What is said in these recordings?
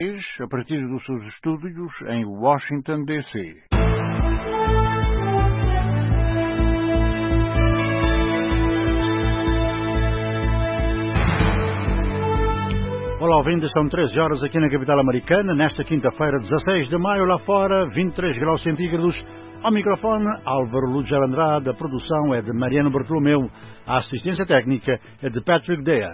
a partir dos seus estúdios em Washington, D.C. Olá, ouvintes, são 13 horas aqui na capital americana, nesta quinta-feira, 16 de maio, lá fora, 23 graus centígrados. Ao microfone, Álvaro Lúcio Andrade, a produção é de Mariano Bartolomeu, a assistência técnica é de Patrick Dea.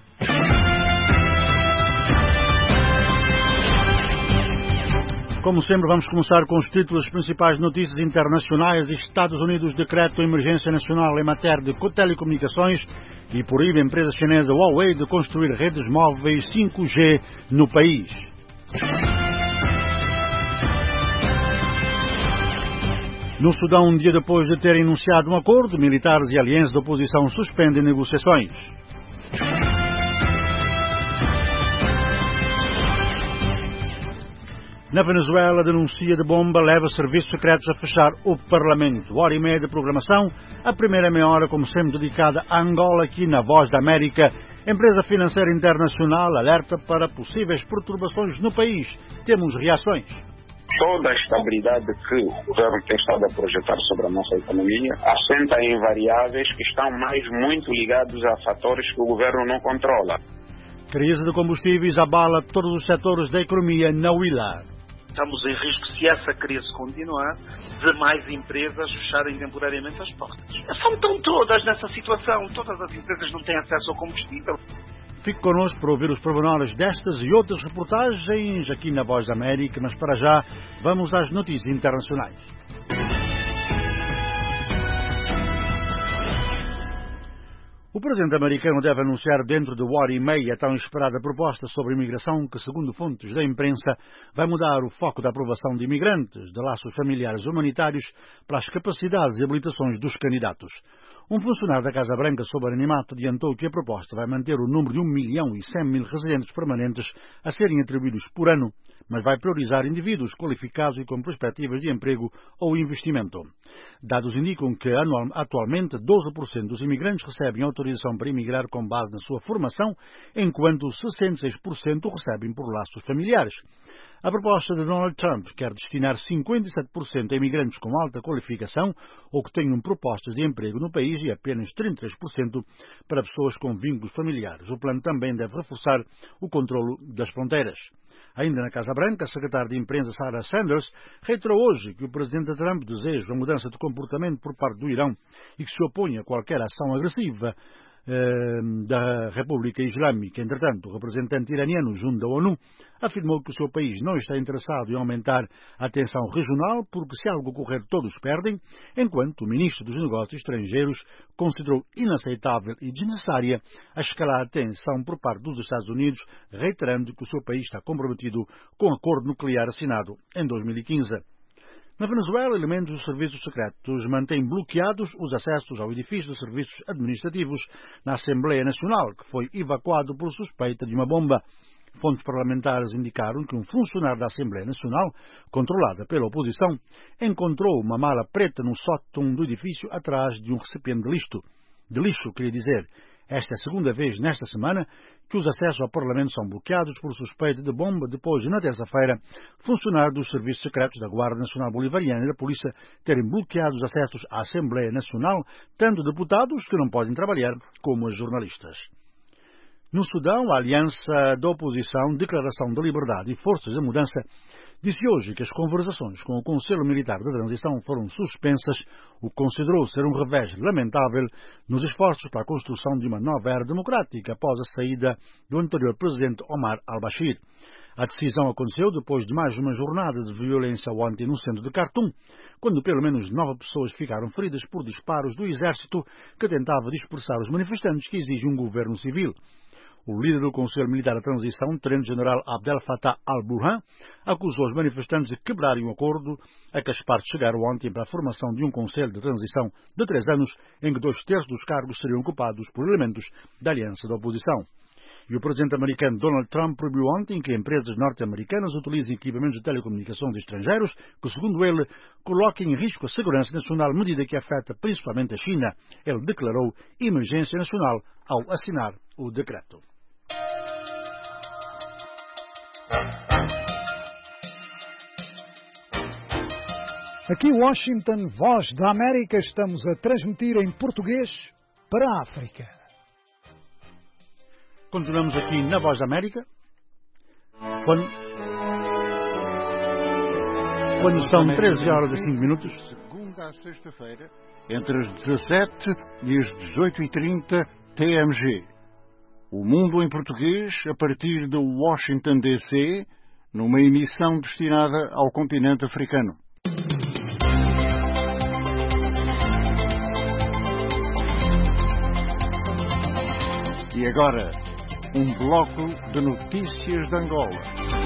Como sempre, vamos começar com os títulos das principais notícias internacionais. Estados Unidos decreta emergência nacional em matéria de telecomunicações e proíbe a empresa chinesa Huawei de construir redes móveis 5G no país. No Sudão, um dia depois de terem anunciado um acordo, militares e alianças da oposição suspendem negociações. Na Venezuela, denuncia de bomba leva serviços secretos a fechar o Parlamento. Hora e meia de programação, a primeira meia hora, como sempre, dedicada a Angola, aqui na Voz da América. Empresa financeira internacional alerta para possíveis perturbações no país. Temos reações. Toda a estabilidade que o governo tem estado a projetar sobre a nossa economia assenta em variáveis que estão muito ligados a fatores que o governo não controla. Crise de combustíveis abala todos os setores da economia na Huila. Estamos em risco, se essa crise continuar, de mais empresas fecharem temporariamente as portas. Estão todas nessa situação. Todas as empresas não têm acesso ao combustível. Fique connosco para ouvir os pormenores destas e outras reportagens aqui na Voz da América, mas para já vamos às notícias internacionais. O presidente americano deve anunciar dentro de uma hora e meia a tão esperada proposta sobre imigração que, segundo fontes da imprensa, vai mudar o foco da aprovação de imigrantes, de laços familiares humanitários, para as capacidades e habilitações dos candidatos. Um funcionário da Casa Branca, sob anonimato, adiantou que a proposta vai manter o número de 1.100.000 residentes permanentes a serem atribuídos por ano, mas vai priorizar indivíduos qualificados e com perspectivas de emprego ou investimento. Dados indicam que atualmente 12% dos imigrantes recebem autorização para emigrar com base na sua formação, enquanto 66% recebem por laços familiares. A proposta de Donald Trump quer destinar 57% a imigrantes com alta qualificação ou que tenham propostas de emprego no país e apenas 33% para pessoas com vínculos familiares. O plano também deve reforçar o controlo das fronteiras. Ainda na Casa Branca, a secretária de imprensa Sarah Sanders reiterou hoje que o presidente Trump deseja uma mudança de comportamento por parte do Irão e que se opõe a qualquer ação agressiva da República Islâmica. Entretanto, o representante iraniano junto da ONU afirmou que o seu país não está interessado em aumentar a tensão regional porque se algo ocorrer todos perdem, enquanto o ministro dos Negócios Estrangeiros considerou inaceitável e desnecessária a escalar a tensão por parte dos Estados Unidos, reiterando que o seu país está comprometido com o acordo nuclear assinado em 2015. Na Venezuela, elementos dos serviços secretos mantêm bloqueados os acessos ao edifício de serviços administrativos na Assembleia Nacional, que foi evacuado por suspeita de uma bomba. Fontes parlamentares indicaram que um funcionário da Assembleia Nacional, controlada pela oposição, encontrou uma mala preta no sótão do edifício atrás de um recipiente de lixo, queria dizer. Esta é a segunda vez nesta semana que os acessos ao Parlamento são bloqueados por suspeita de bomba, depois de, na terça-feira, funcionários dos serviços secretos da Guarda Nacional Bolivariana e da Polícia terem bloqueado os acessos à Assembleia Nacional, tanto deputados que não podem trabalhar como os jornalistas. No Sudão, a Aliança da Oposição, Declaração da Liberdade e Forças da Mudança disse hoje que as conversações com o Conselho Militar da Transição foram suspensas, o que considerou ser um revés lamentável nos esforços para a construção de uma nova era democrática após a saída do anterior presidente Omar al-Bashir. A decisão aconteceu depois de mais uma jornada de violência ontem no centro de Khartoum, quando pelo menos 9 pessoas ficaram feridas por disparos do exército que tentava dispersar os manifestantes que exigem um governo civil. O líder do Conselho Militar da Transição, Tenente-General Abdel Fattah al-Burhan, acusou os manifestantes de quebrarem o acordo a que as partes chegaram ontem para a formação de um Conselho de Transição de 3 anos, em que 2/3 dos cargos seriam ocupados por elementos da aliança da oposição. E o presidente americano Donald Trump proibiu ontem que empresas norte-americanas utilizem equipamentos de telecomunicações estrangeiros que, segundo ele, coloquem em risco a segurança nacional, medida que afeta principalmente a China. Ele declarou emergência nacional ao assinar o decreto. Aqui Washington, Voz da América, estamos a transmitir em português para a África. Continuamos aqui na Voz da América. Quando são 13 horas e 5 minutos. Segunda a sexta-feira, entre as 17 e as 18h30 TMG. O Mundo em Português, a partir de Washington, D.C., numa emissão destinada ao continente africano. E agora, um bloco de notícias de Angola.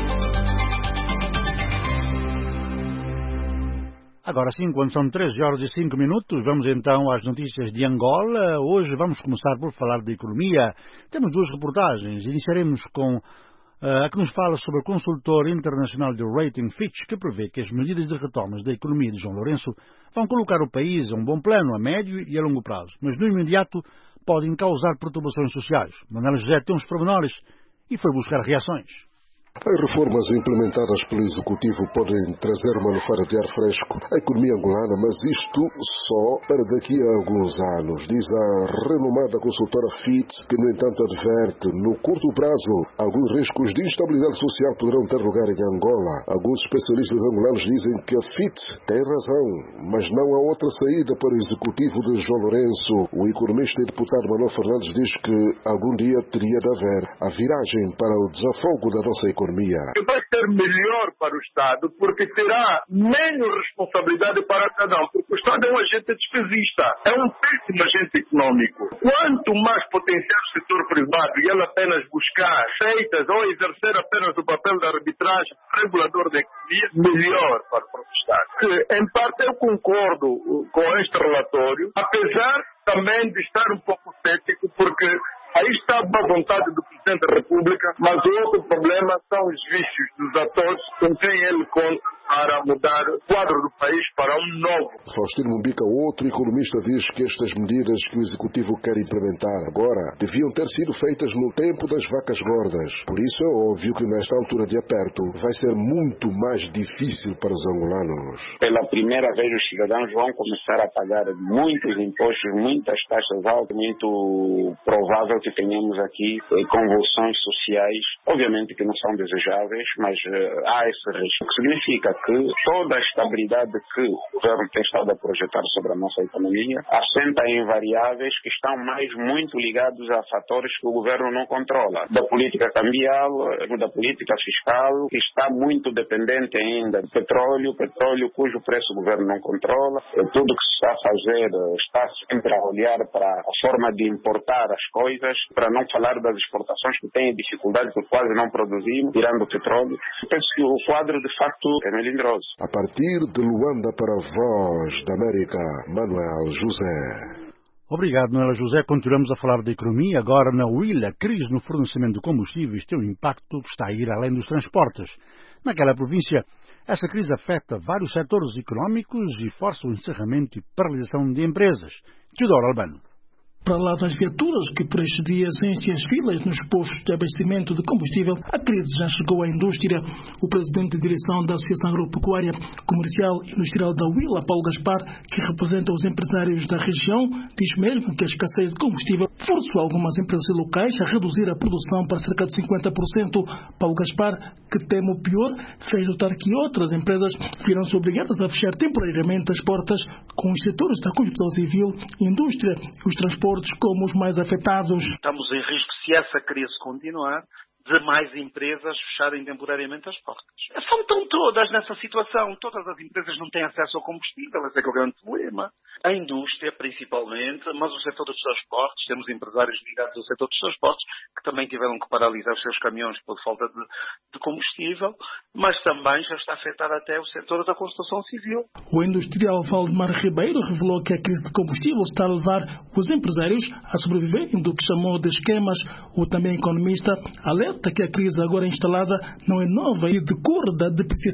Agora sim, quando são 13 horas e 5 minutos, vamos então às notícias de Angola. Hoje vamos começar por falar de economia. Temos duas reportagens. Iniciaremos com a que nos fala sobre o consultor internacional de rating Fitch, que prevê que as medidas de retomas da economia de João Lourenço vão colocar o país a um bom plano a médio e a longo prazo, mas no imediato podem causar perturbações sociais. Manuel José tem uns pormenores e foi buscar reações. As reformas implementadas pelo Executivo podem trazer uma lufada de ar fresco à economia angolana, mas isto só para daqui a alguns anos, diz a renomada consultora Fitch, que no entanto adverte, no curto prazo, alguns riscos de instabilidade social poderão ter lugar em Angola. Alguns especialistas angolanos dizem que a Fitch tem razão, mas não há outra saída para o Executivo de João Lourenço. O economista e deputado Manuel Fernandes diz que algum dia teria de haver a viragem para o desafogo da nossa economia. Vai ser melhor para o Estado porque terá menos responsabilidade para cada um, porque o Estado é um agente despesista, é um péssimo agente econômico. Quanto mais potenciar o setor privado e ele apenas buscar feitas ou exercer apenas o papel da arbitragem regulador da economia, melhor para o Estado. Em parte eu concordo com este relatório, apesar também de estar um pouco cético, porque aí está a boa vontade do Presidente da República, mas o outro problema são os vícios dos atores com quem ele conta para mudar o quadro do país para um novo. Faustino Mumbica, outro economista, diz que estas medidas que o Executivo quer implementar agora deviam ter sido feitas no tempo das vacas gordas. Por isso é óbvio que nesta altura de aperto vai ser muito mais difícil para os angolanos. Pela primeira vez os cidadãos vão começar a pagar muitos impostos, muitas taxas altas, muito provável que tenhamos aqui convulsões sociais, obviamente que não são desejáveis, mas há esse risco. O que significa que toda a estabilidade que o governo tem estado a projetar sobre a nossa economia assenta em variáveis que estão muito ligados a fatores que o governo não controla. Da política cambial, da política fiscal, que está muito dependente ainda do petróleo cujo preço o governo não controla. Tudo que se está a fazer está sempre a olhar para a forma de importar as coisas, para não falar das exportações que têm dificuldade porque quase não produzimos, tirando o petróleo. Penso que o quadro de facto é melhoroso. A partir de Luanda para a Voz da América, Manuel José. Obrigado, Manuel José. Continuamos a falar da economia. Agora, na Huila, a crise no fornecimento de combustíveis tem um impacto que está a ir além dos transportes. Naquela província, essa crise afeta vários setores económicos e força o encerramento e paralisação de empresas. Teodoro Albano. Para lá das viaturas que por estes dias enchem as filas nos postos de abastecimento de combustível, a crise já chegou à indústria. O presidente de direção da Associação Agropecuária Comercial e Industrial da Huila, Paulo Gaspar, que representa os empresários da região, diz mesmo que a escassez de combustível forçou algumas empresas locais a reduzir a produção para cerca de 50%. Paulo Gaspar, que teme o pior, fez notar que outras empresas viram-se obrigadas a fechar temporariamente as portas, com os setores da construção civil, indústria e os transportes como os mais afetados. Estamos em risco, se essa crise continuar, de mais empresas fecharem temporariamente as portas. Estão todas nessa situação. Todas as empresas não têm acesso ao combustível, esse é que é o grande problema. A indústria, principalmente, mas o setor dos transportes, temos empresários ligados ao setor dos transportes que também tiveram que paralisar os seus caminhões por falta de combustível, mas também já está afetado até o setor da construção civil. O industrial Valdemar Ribeiro revelou que a crise de combustível está a levar os empresários a sobreviverem do que chamou de esquemas. O também economista alerta que a crise agora instalada não é nova e decorre da depreciação da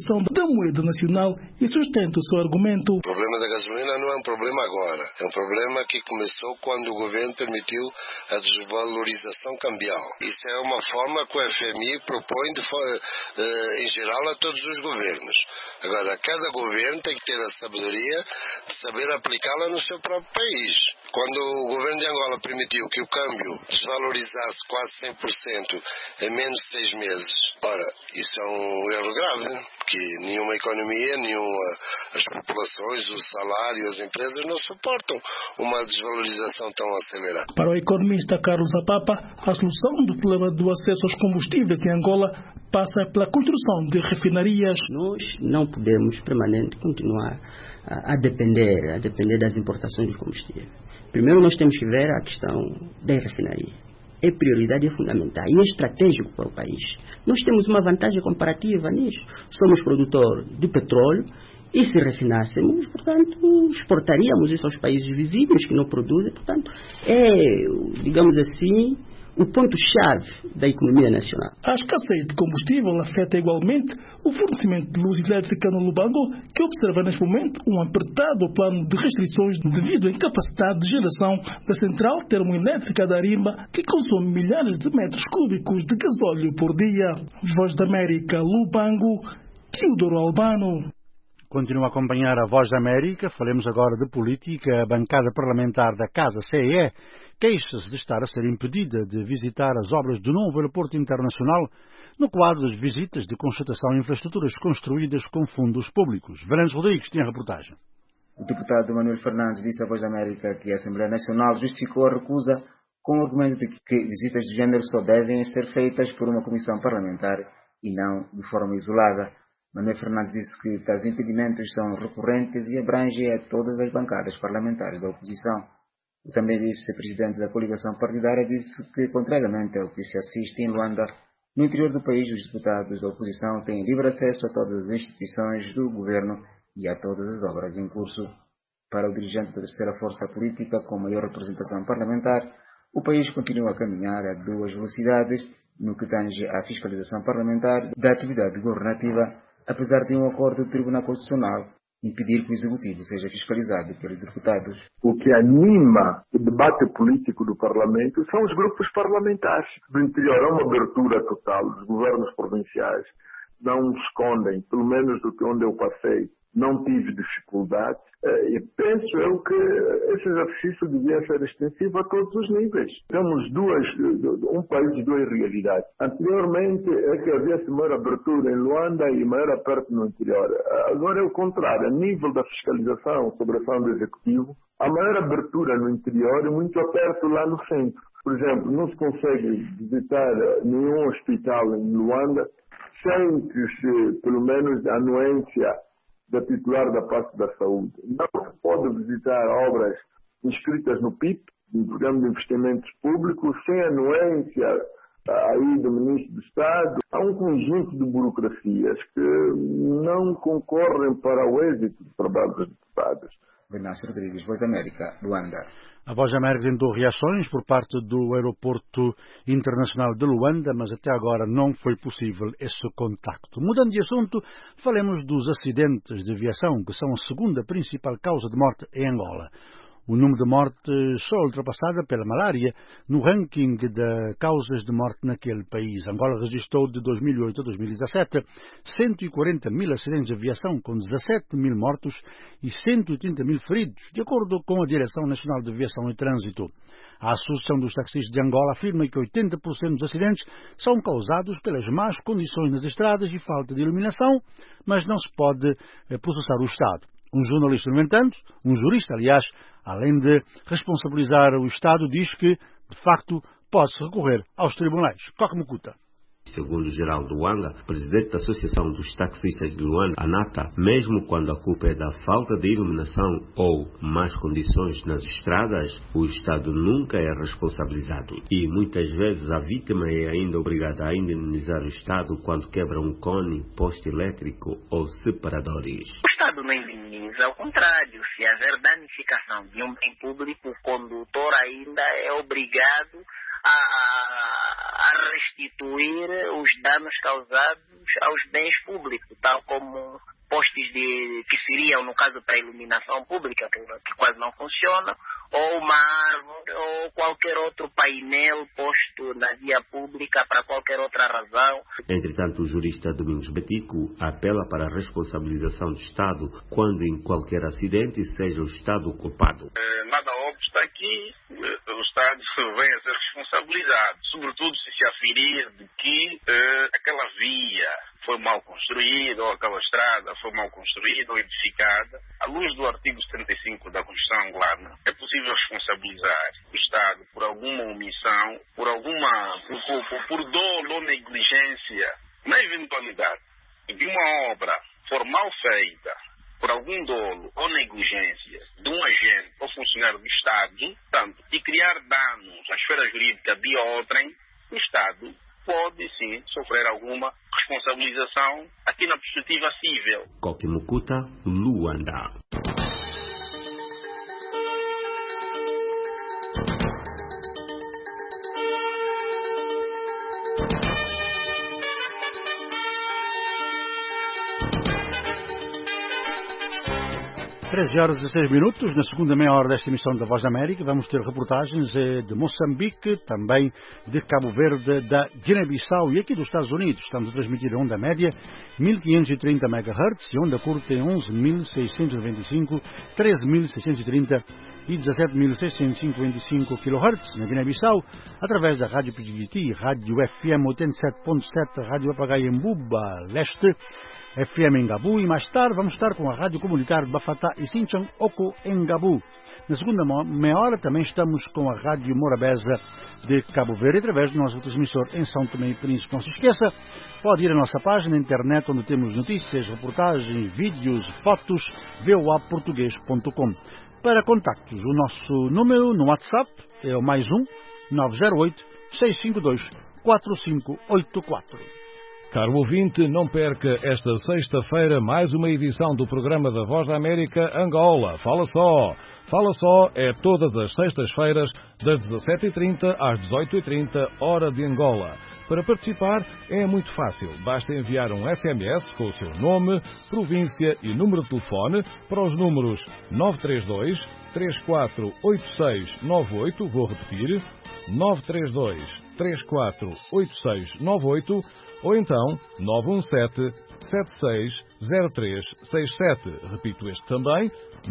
na moeda nacional e sustenta o seu argumento. O problema da gasolina não é um problema agora. É um problema que começou quando o governo permitiu a desvalorização cambial. Isso é uma forma que o FMI propõe em geral a todos os governos. Agora, cada governo tem que ter a sabedoria de saber aplicá-la no seu próprio país. Quando o governo de Angola permitiu que o câmbio desvalorizasse quase 100% em menos de 6 meses, ora, isso é um erro grave, porque nenhuma economia, as populações, o salário, as empresas não suportam uma desvalorização tão acelerada. Para o economista Carlos Apapa, a solução do problema do acesso aos combustíveis em Angola passa pela construção de refinarias. Nós não podemos permanentemente continuar a depender das importações de combustível. Primeiro nós temos que ver a questão da refinaria. É prioridade, é fundamental e é estratégico para o país. Nós temos uma vantagem comparativa nisso. Somos produtor de petróleo e se refinássemos, portanto, exportaríamos isso aos países vizinhos que não produzem. Portanto, digamos assim, o ponto-chave da economia nacional. A escassez de combustível afeta igualmente o fornecimento de luz elétrica no Lubango, que observa neste momento um apertado plano de restrições devido à incapacidade de geração da central termoelétrica da Arimba, que consome milhares de metros cúbicos de gasóleo por dia. Voz da América, Lubango, Teodoro Albano. Continua a acompanhar a Voz da América. Falemos agora de política. A bancada parlamentar da Casa CEE queixa-se de estar a ser impedida de visitar as obras do novo aeroporto internacional no quadro das visitas de constatação de infraestruturas construídas com fundos públicos. Varandes Rodrigues tem a reportagem. O deputado Manuel Fernandes disse à Voz da América que a Assembleia Nacional justificou a recusa com o argumento de que visitas de género só devem ser feitas por uma comissão parlamentar e não de forma isolada. Manuel Fernandes disse que tais impedimentos são recorrentes e abrangem a todas as bancadas parlamentares da oposição. O também vice-presidente da coligação partidária disse que, contrariamente ao que se assiste em Luanda, no interior do país os deputados da oposição têm livre acesso a todas as instituições do governo e a todas as obras em curso. Para o dirigente da terceira força política com maior representação parlamentar, o país continua a caminhar a 2 velocidades no que tange à fiscalização parlamentar da atividade governativa, apesar de um acordo do Tribunal Constitucional impedir que o Executivo seja fiscalizado pelos deputados. O que anima o debate político do Parlamento são os grupos parlamentares. Do interior há uma abertura total. Os governos provinciais não escondem, pelo menos do que onde eu passei, não tive dificuldades. E penso eu que esse exercício devia ser extensivo a todos os níveis. Temos um país de 2 realidades. Anteriormente é que havia maior abertura em Luanda e maior aperto no interior. Agora é o contrário. A nível da fiscalização sobre a ação do Executivo, há maior abertura no interior e muito aperto lá no centro. Por exemplo, não se consegue visitar nenhum hospital em Luanda sem que se, pelo menos, a anuência da titular da pasta da saúde. Não se pode visitar obras inscritas no PIP, no Programa de Investimentos Públicos, sem anuência aí do Ministro do Estado. Há um conjunto de burocracias que não concorrem para o êxito do trabalho dos deputados. Venâncio Rodrigues, Voz da América, Luanda. A Voz da América tentou reações por parte do Aeroporto Internacional de Luanda, mas até agora não foi possível esse contacto. Mudando de assunto, falemos dos acidentes de aviação, que são a segunda principal causa de morte em Angola. O número de mortes só ultrapassada pela malária no ranking de causas de morte naquele país. Angola registrou de 2008 a 2017 140 mil acidentes de aviação, com 17 mil mortos e 130 mil feridos, de acordo com a Direção Nacional de Aviação e Trânsito. A Associação dos Taxistas de Angola afirma que 80% dos acidentes são causados pelas más condições nas estradas e falta de iluminação, mas não se pode processar o Estado. Um jornalista, no entanto, um jurista, aliás, além de responsabilizar o Estado, diz que, de facto, pode-se recorrer aos tribunais. Coque Mucuta. Segundo Geraldo Wanga, presidente da Associação dos Taxistas de Luanda, ANATA, mesmo quando a culpa é da falta de iluminação ou más condições nas estradas, o Estado nunca é responsabilizado e muitas vezes a vítima é ainda obrigada a indenizar o Estado quando quebra um cone, poste elétrico ou separadores. O Estado não indeniza, ao contrário, se haver danificação de um bem público, o condutor ainda é obrigado a a restituir os danos causados aos bens públicos, tal como postes que seriam, no caso, para a iluminação pública, que quase não funciona, ou uma árvore, ou qualquer outro painel posto na via pública para qualquer outra razão. Entretanto, o jurista Domingos Betico apela para a responsabilização do Estado quando em qualquer acidente seja o Estado o culpado. Nada obsta aqui, o Estado vem a ser responsabilizado, sobretudo se aferir de que aquela via foi mal construída, ou aquela estrada foi mal construída ou edificada. À luz do artigo 75 da Constituição angolana, é possível responsabilizar o Estado por alguma omissão, por dolo ou negligência, na eventualidade de uma obra for mal feita, por algum dolo ou negligência de um agente ou funcionário do Estado, tanto, e criar danos à esfera jurídica de outrem, o Estado pode sim sofrer alguma responsabilização aqui na perspectiva civil. Kokimukuta, Luanda. Horas e 16 minutos, na segunda meia hora desta emissão da Voz da América, vamos ter reportagens de Moçambique, também de Cabo Verde, da Guiné-Bissau e aqui dos Estados Unidos. Estamos a transmitir a onda média 1530 MHz e onda curta em 11.695, 13.630 e 17.655 kHz na Guiné-Bissau, através da Rádio Pidiguiti, Rádio FM 87.7, Rádio Apagaia-Mbuba Leste, FM em Gabu, e mais tarde vamos estar com a Rádio Comunitária de Bafatá e Sinchon Oko em Gabu. Na segunda meia hora também estamos com a Rádio Morabeza de Cabo Verde, através do nosso transmissor em São Tomé e Príncipe. Não se esqueça, pode ir à nossa página na internet, onde temos notícias, reportagens, vídeos, fotos, voaportuguês.com. Para contactos, o nosso número no WhatsApp é o +1 908 652 4584. Caro ouvinte, não perca esta sexta-feira mais uma edição do programa da Voz da América Angola. Fala só! Fala só é todas as sextas-feiras, das 17h30 às 18h30, hora de Angola. Para participar é muito fácil. Basta enviar um SMS com o seu nome, província e número de telefone para os números 932 348698, vou repetir, 932 348698, ou então 917-760367. Repito este também,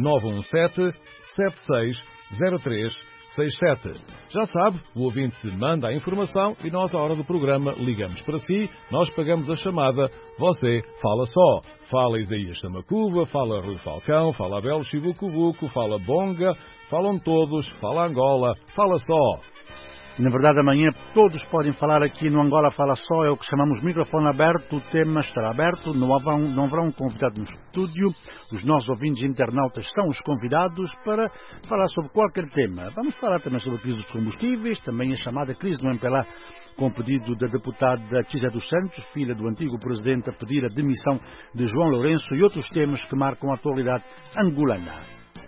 917-760367. Já sabe, o ouvinte manda a informação e nós, à hora do programa, ligamos para si, nós pagamos a chamada, você fala só. Fala Isaías Samacuva, fala Rui Falcão, fala Abel Chibucubuco, fala Bonga, falam todos, fala Angola, fala só. Na verdade, amanhã todos podem falar aqui no Angola Fala Só, é o que chamamos microfone aberto, o tema estará aberto, não haverá um convidado no estúdio, os nossos ouvintes internautas são os convidados para falar sobre qualquer tema. Vamos falar também sobre a crise dos combustíveis, também a chamada crise do MPLA, com pedido da deputada Tizé dos Santos, filha do antigo presidente, a pedir a demissão de João Lourenço e outros temas que marcam a atualidade angolana.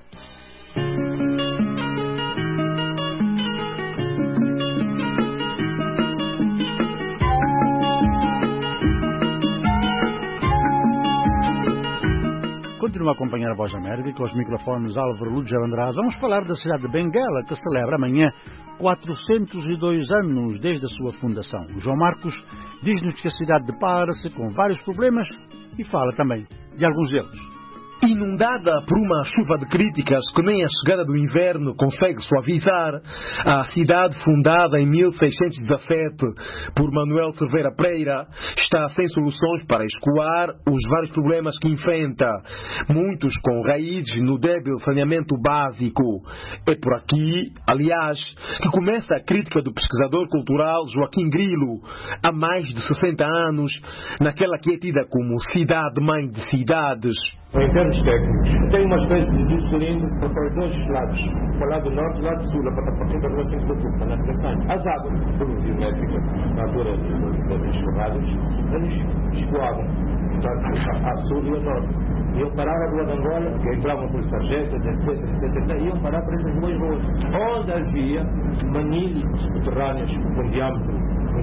Continua a acompanhar a Voz da América com os microfones Álvaro Lúcio Andrade. Vamos falar da cidade de Benguela, que celebra amanhã 402 anos desde a sua fundação. O João Marcos diz-nos que a cidade depara-se com vários problemas e fala também de alguns deles. Inundada por uma chuva de críticas que nem a chegada do inverno consegue suavizar, a cidade fundada em 1617 por Manuel Cerveira Pereira está sem soluções para escoar os vários problemas que enfrenta, muitos com raízes no débil saneamento básico. É por aqui, aliás, que começa a crítica do pesquisador cultural Joaquim Grilo, há mais de 60 anos, naquela que é tida como cidade-mãe de cidades. Em termos técnicos, tem uma espécie de cilindro para os dois lados, para o lado norte e o lado sul, para partir da relação do tubo, na direção. As águas volumétricas, na altura das enxurradas, eles escoavam, portanto, a sul e a norte. Iam parar a Rua de Angola, que entravam por sarjetas, etc, iam parar para essas duas ruas, onde havia manilhas subterrâneas com diâmetro, com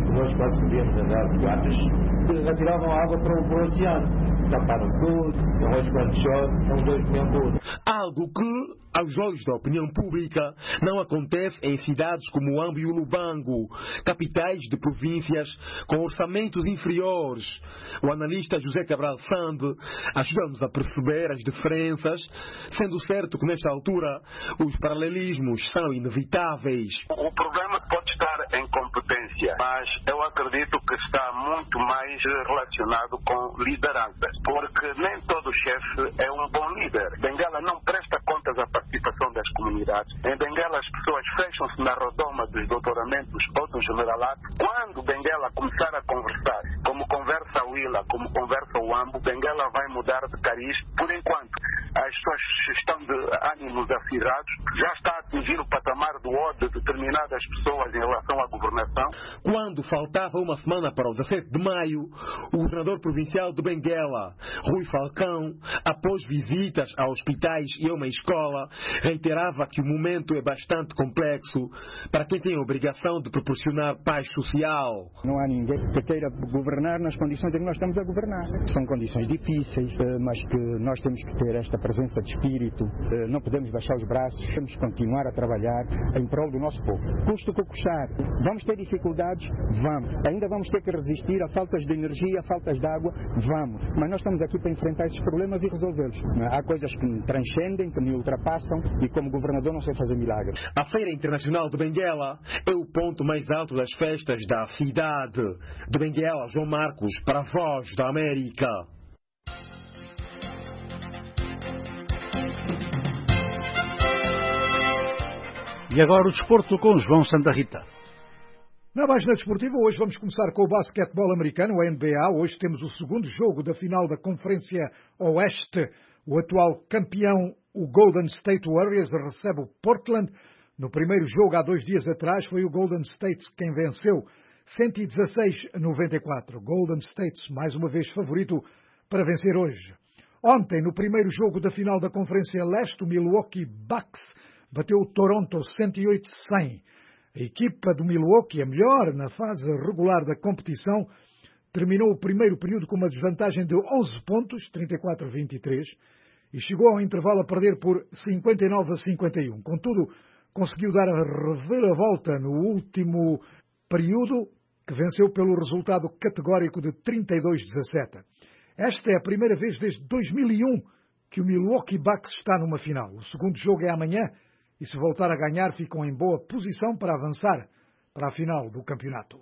que nós quase podíamos andar de gatos, atiravam água para o oceano. Taparam tudo, hoje quando chove, são os dois membros. Algo que, aos olhos da opinião pública, não acontece em cidades como Huambo e Ulubango, capitais de províncias com orçamentos inferiores. O analista José Cabral Sande ajuda-nos a perceber as diferenças, sendo certo que nesta altura os paralelismos são inevitáveis. O problema pode estar em competência, mas eu acredito que está muito mais relacionado com liderança, porque nem todo chefe é um bom líder. Bengala não presta contas à participação das comunidades. Em Bengala as pessoas fecham-se na redoma dos doutoramentos ou do generalato. Quando Bengala começar a conversar, como conversa o Ila, como conversa o Huambo, Bengala vai mudar de cariz. Por enquanto, as pessoas estão de ânimos acirrados, já está a atingir o patamar do ódio de determinadas pessoas em relação à governação. Quando faltava uma semana para o 17 de maio, o governador provincial de Benguela, Rui Falcão, após visitas a hospitais e a uma escola, reiterava que o momento é bastante complexo para quem tem a obrigação de proporcionar paz social. Não há ninguém que queira governar nas condições em que nós estamos a governar. São condições difíceis, mas que nós temos que ter esta presença de espírito, não podemos baixar os braços, temos que continuar a trabalhar em prol do nosso povo. Custo o que custar. Vamos ter dificuldades? Vamos. Ainda vamos ter que resistir a faltas de energia, a faltas de água? Vamos. Mas nós estamos aqui para enfrentar esses problemas e resolvê-los. Há coisas que me transcendem, que me ultrapassam e como governador não sei fazer milagres. A Feira Internacional de Benguela é o ponto mais alto das festas da cidade. De Benguela, João Marcos, para a Voz da América. E agora o desporto com João Santa Rita. Na página desportiva, hoje vamos começar com o basquetebol americano, a NBA. Hoje temos o segundo jogo da final da Conferência Oeste. O atual campeão, o Golden State Warriors, recebe o Portland. No primeiro jogo, há 2 dias atrás, foi o Golden State quem venceu 116-94. Golden State, mais uma vez favorito para vencer hoje. Ontem, no primeiro jogo da final da Conferência Leste, o Milwaukee Bucks bateu o Toronto 108-100. A equipa do Milwaukee, a melhor na fase regular da competição, terminou o primeiro período com uma desvantagem de 11 pontos, 34-23, e chegou ao intervalo a perder por 59-51. Contudo, conseguiu dar a reviravolta no último período, que venceu pelo resultado categórico de 32-17. Esta é a primeira vez desde 2001 que o Milwaukee Bucks está numa final. O segundo jogo é amanhã, e se voltar a ganhar, ficam em boa posição para avançar para a final do campeonato.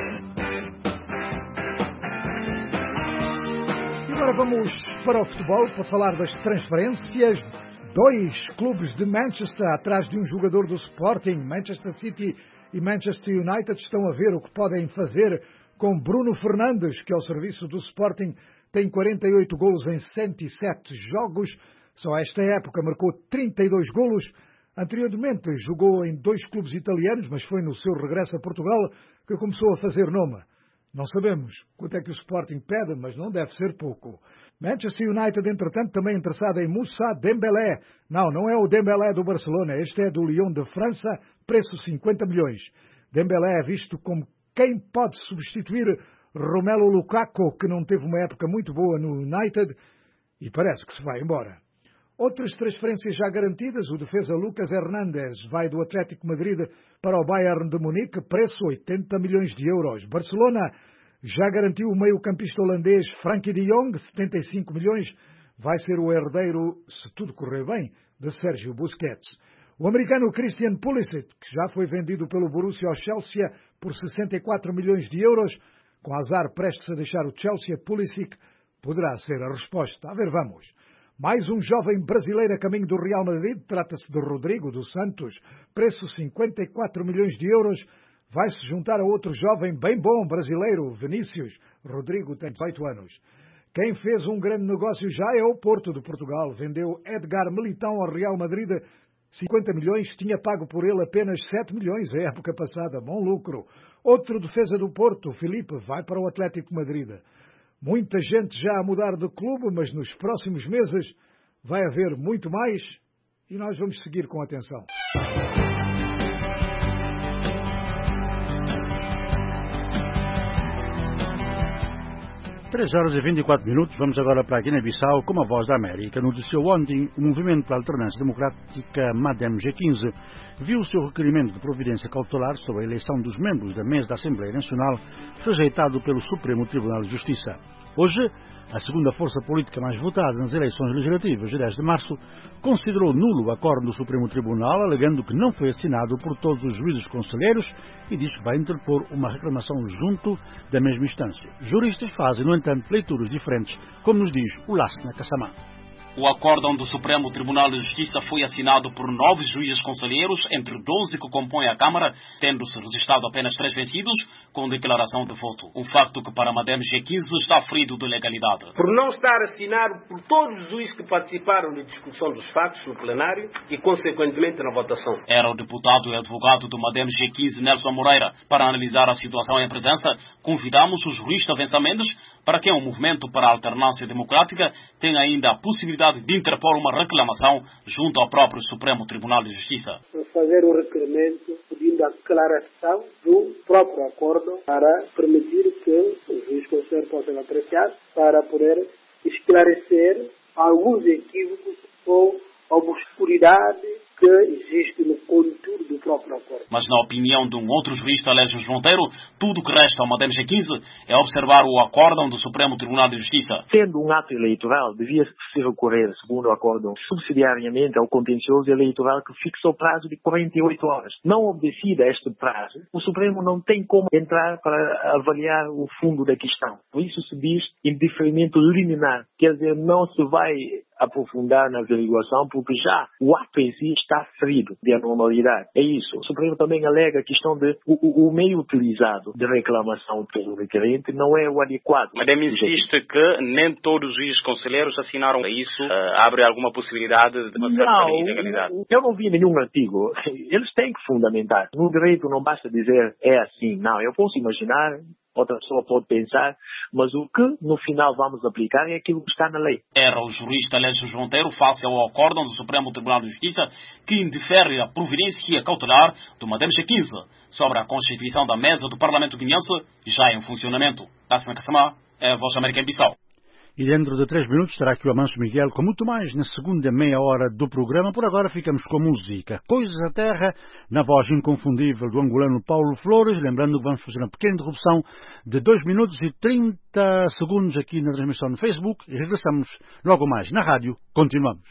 E agora vamos para o futebol para falar das transferências. 2 clubes de Manchester atrás de um jogador do Sporting. Manchester City e Manchester United estão a ver o que podem fazer com Bruno Fernandes, que ao serviço do Sporting tem 48 golos em 107 jogos. Só esta época marcou 32 golos. Anteriormente jogou em 2 clubes italianos, mas foi no seu regresso a Portugal que começou a fazer nome. Não sabemos quanto é que o Sporting pede, mas não deve ser pouco. Manchester United, entretanto, também interessado em Moussa Dembélé. Não é o Dembélé do Barcelona, este é do Lyon de França, preço 50 milhões. Dembélé é visto como quem pode substituir Romelu Lukaku, que não teve uma época muito boa no United e parece que se vai embora. Outras transferências já garantidas, o defesa Lucas Hernández vai do Atlético Madrid para o Bayern de Munique, preço 80 milhões de euros. Barcelona já garantiu o meio-campista holandês Frenkie de Jong, 75 milhões, vai ser o herdeiro, se tudo correr bem, de Sérgio Busquets. O americano Christian Pulisic, que já foi vendido pelo Borussia ao Chelsea por 64 milhões de euros, com azar prestes a deixar o Chelsea, Pulisic poderá ser a resposta. A ver, vamos. Mais um jovem brasileiro a caminho do Real Madrid, trata-se de Rodrigo dos Santos, preço 54 milhões de euros, vai se juntar a outro jovem bem bom brasileiro, Vinícius. Rodrigo tem 18 anos. Quem fez um grande negócio já é o Porto de Portugal, vendeu Edgar Militão ao Real Madrid, 50 milhões, tinha pago por ele apenas 7 milhões a época passada, bom lucro. Outro defesa do Porto, Filipe, vai para o Atlético Madrid. Muita gente já a mudar de clube, mas nos próximos meses vai haver muito mais e nós vamos seguir com atenção. 3h24, vamos agora para a Guiné-Bissau, como a Voz da América noticiou ontem, o Movimento pela Alternância Democrática MADEM G15 viu o seu requerimento de providência cautelar sobre a eleição dos membros da mesa da Assembleia Nacional rejeitado pelo Supremo Tribunal de Justiça. Hoje, a segunda força política mais votada nas eleições legislativas de 10 de março considerou nulo o acordo do Supremo Tribunal, alegando que não foi assinado por todos os juízes conselheiros e diz que vai interpor uma reclamação junto da mesma instância. Juristas fazem, no entanto, leituras diferentes, como nos diz o Lassna Kassamá. O acórdão do Supremo Tribunal de Justiça foi assinado por 9 juízes conselheiros, entre 12 que compõem a Câmara, tendo-se registrado apenas 3 vencidos, com declaração de voto. Um facto que para Madem G15 está ferido de legalidade. Por não estar assinado por todos os juízes que participaram da discussão dos factos no plenário e, consequentemente, na votação. Era o deputado e advogado do Madem G15, Nelson Moreira. Para analisar a situação em presença, convidamos o jurista Vença Mendes, para quem o Movimento para a Alternância Democrática tem ainda a possibilidade de interpor uma reclamação junto ao próprio Supremo Tribunal de Justiça. Fazer um requerimento pedindo a declaração do próprio acordo para permitir que o juiz conselheiro possa apreciar para poder esclarecer alguns equívocos ou obscuridade que existe no conteúdo do próprio acordo. Mas na opinião de um outro jurista, Alésio Monteiro, tudo o que resta ao Madem G15 é observar o acórdão do Supremo Tribunal de Justiça. Sendo um ato eleitoral, devia-se recorrer, segundo o acórdão, subsidiariamente ao contencioso eleitoral que fixou o prazo de 48 horas. Não obedecido a este prazo, o Supremo não tem como entrar para avaliar o fundo da questão. Por isso se diz indeferimento liminar, quer dizer, não se vai aprofundar na averiguação, porque já o ato em si está ferido de anormalidade. É isso. O Supremo também alega a questão de o meio utilizado de reclamação pelo requerente não é o adequado. Mas insiste que nem todos os juízes conselheiros assinaram isso. Abre alguma possibilidade de uma certa ilegalidade? Eu não vi nenhum artigo. Eles têm que fundamentar. No direito não basta dizer é assim. Não, eu posso imaginar, outra pessoa pode pensar, mas o que no final vamos aplicar é aquilo que está na lei. Era o jurista Alésio Monteiro face ao acórdão do Supremo Tribunal de Justiça que indifere a providência cautelar do Madem G15 sobre a constituição da mesa do Parlamento guineense já em funcionamento. Lassna Kassamá, é a Voz da América em Bissau. E dentro de 3 minutos estará aqui o Amanso Miguel com muito mais na segunda meia hora do programa. Por agora ficamos com música. Coisas da Terra, na voz inconfundível do angolano Paulo Flores. Lembrando que vamos fazer uma pequena interrupção de 2 minutos e 30 segundos aqui na transmissão no Facebook. E regressamos logo mais na rádio. Continuamos.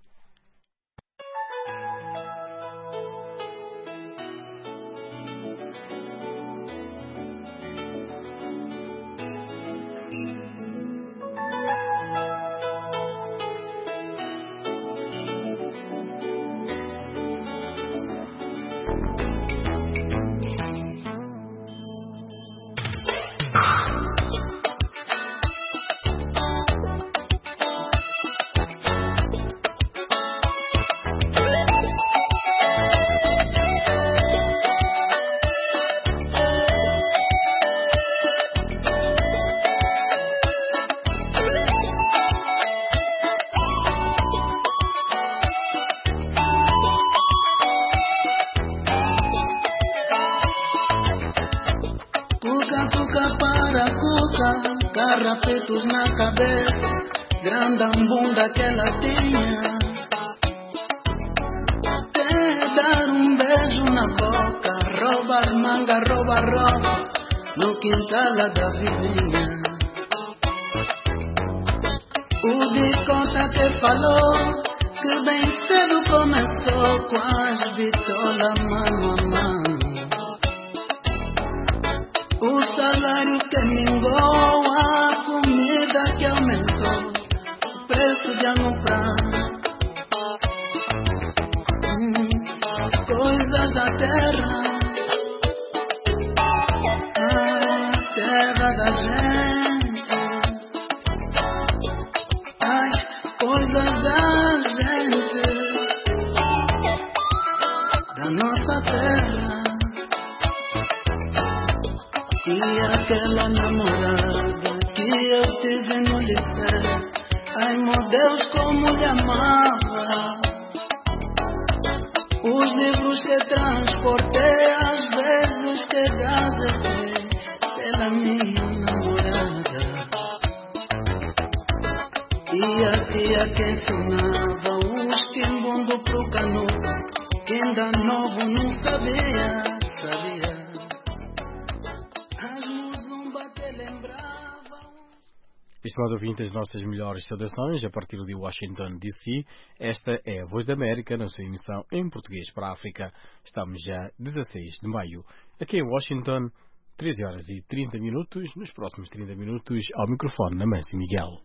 Carrapetos na cabeça, grande bunda que ela tinha. Quer dar beijo na boca, roubar manga, roubar roupa no quintal da vizinha. O de conta que falou que bem cedo começou com as bitolas mano a mano. O salário que mingou, a comida que aumentou, o preço de almoçar. Coisas da terra, a terra da gente. As coisas da gente, da nossa terra. E aquela namorada que eu tive no liceu, ai meu Deus como lhe amava. Os livros que transportei, às vezes que gazetei pela minha namorada. Tia quem sonava os quimbundo pro cano, que ainda novo não sabia. As muzumba te lembravam. Estimado ouvinte, as nossas melhores saudações a partir de Washington, D.C. Esta é a Voz da América na sua emissão em português para a África. Estamos já 16 de maio. Aqui em Washington, 13 horas e 30 minutos. Nos próximos 30 minutos, ao microfone na Mansi Miguel.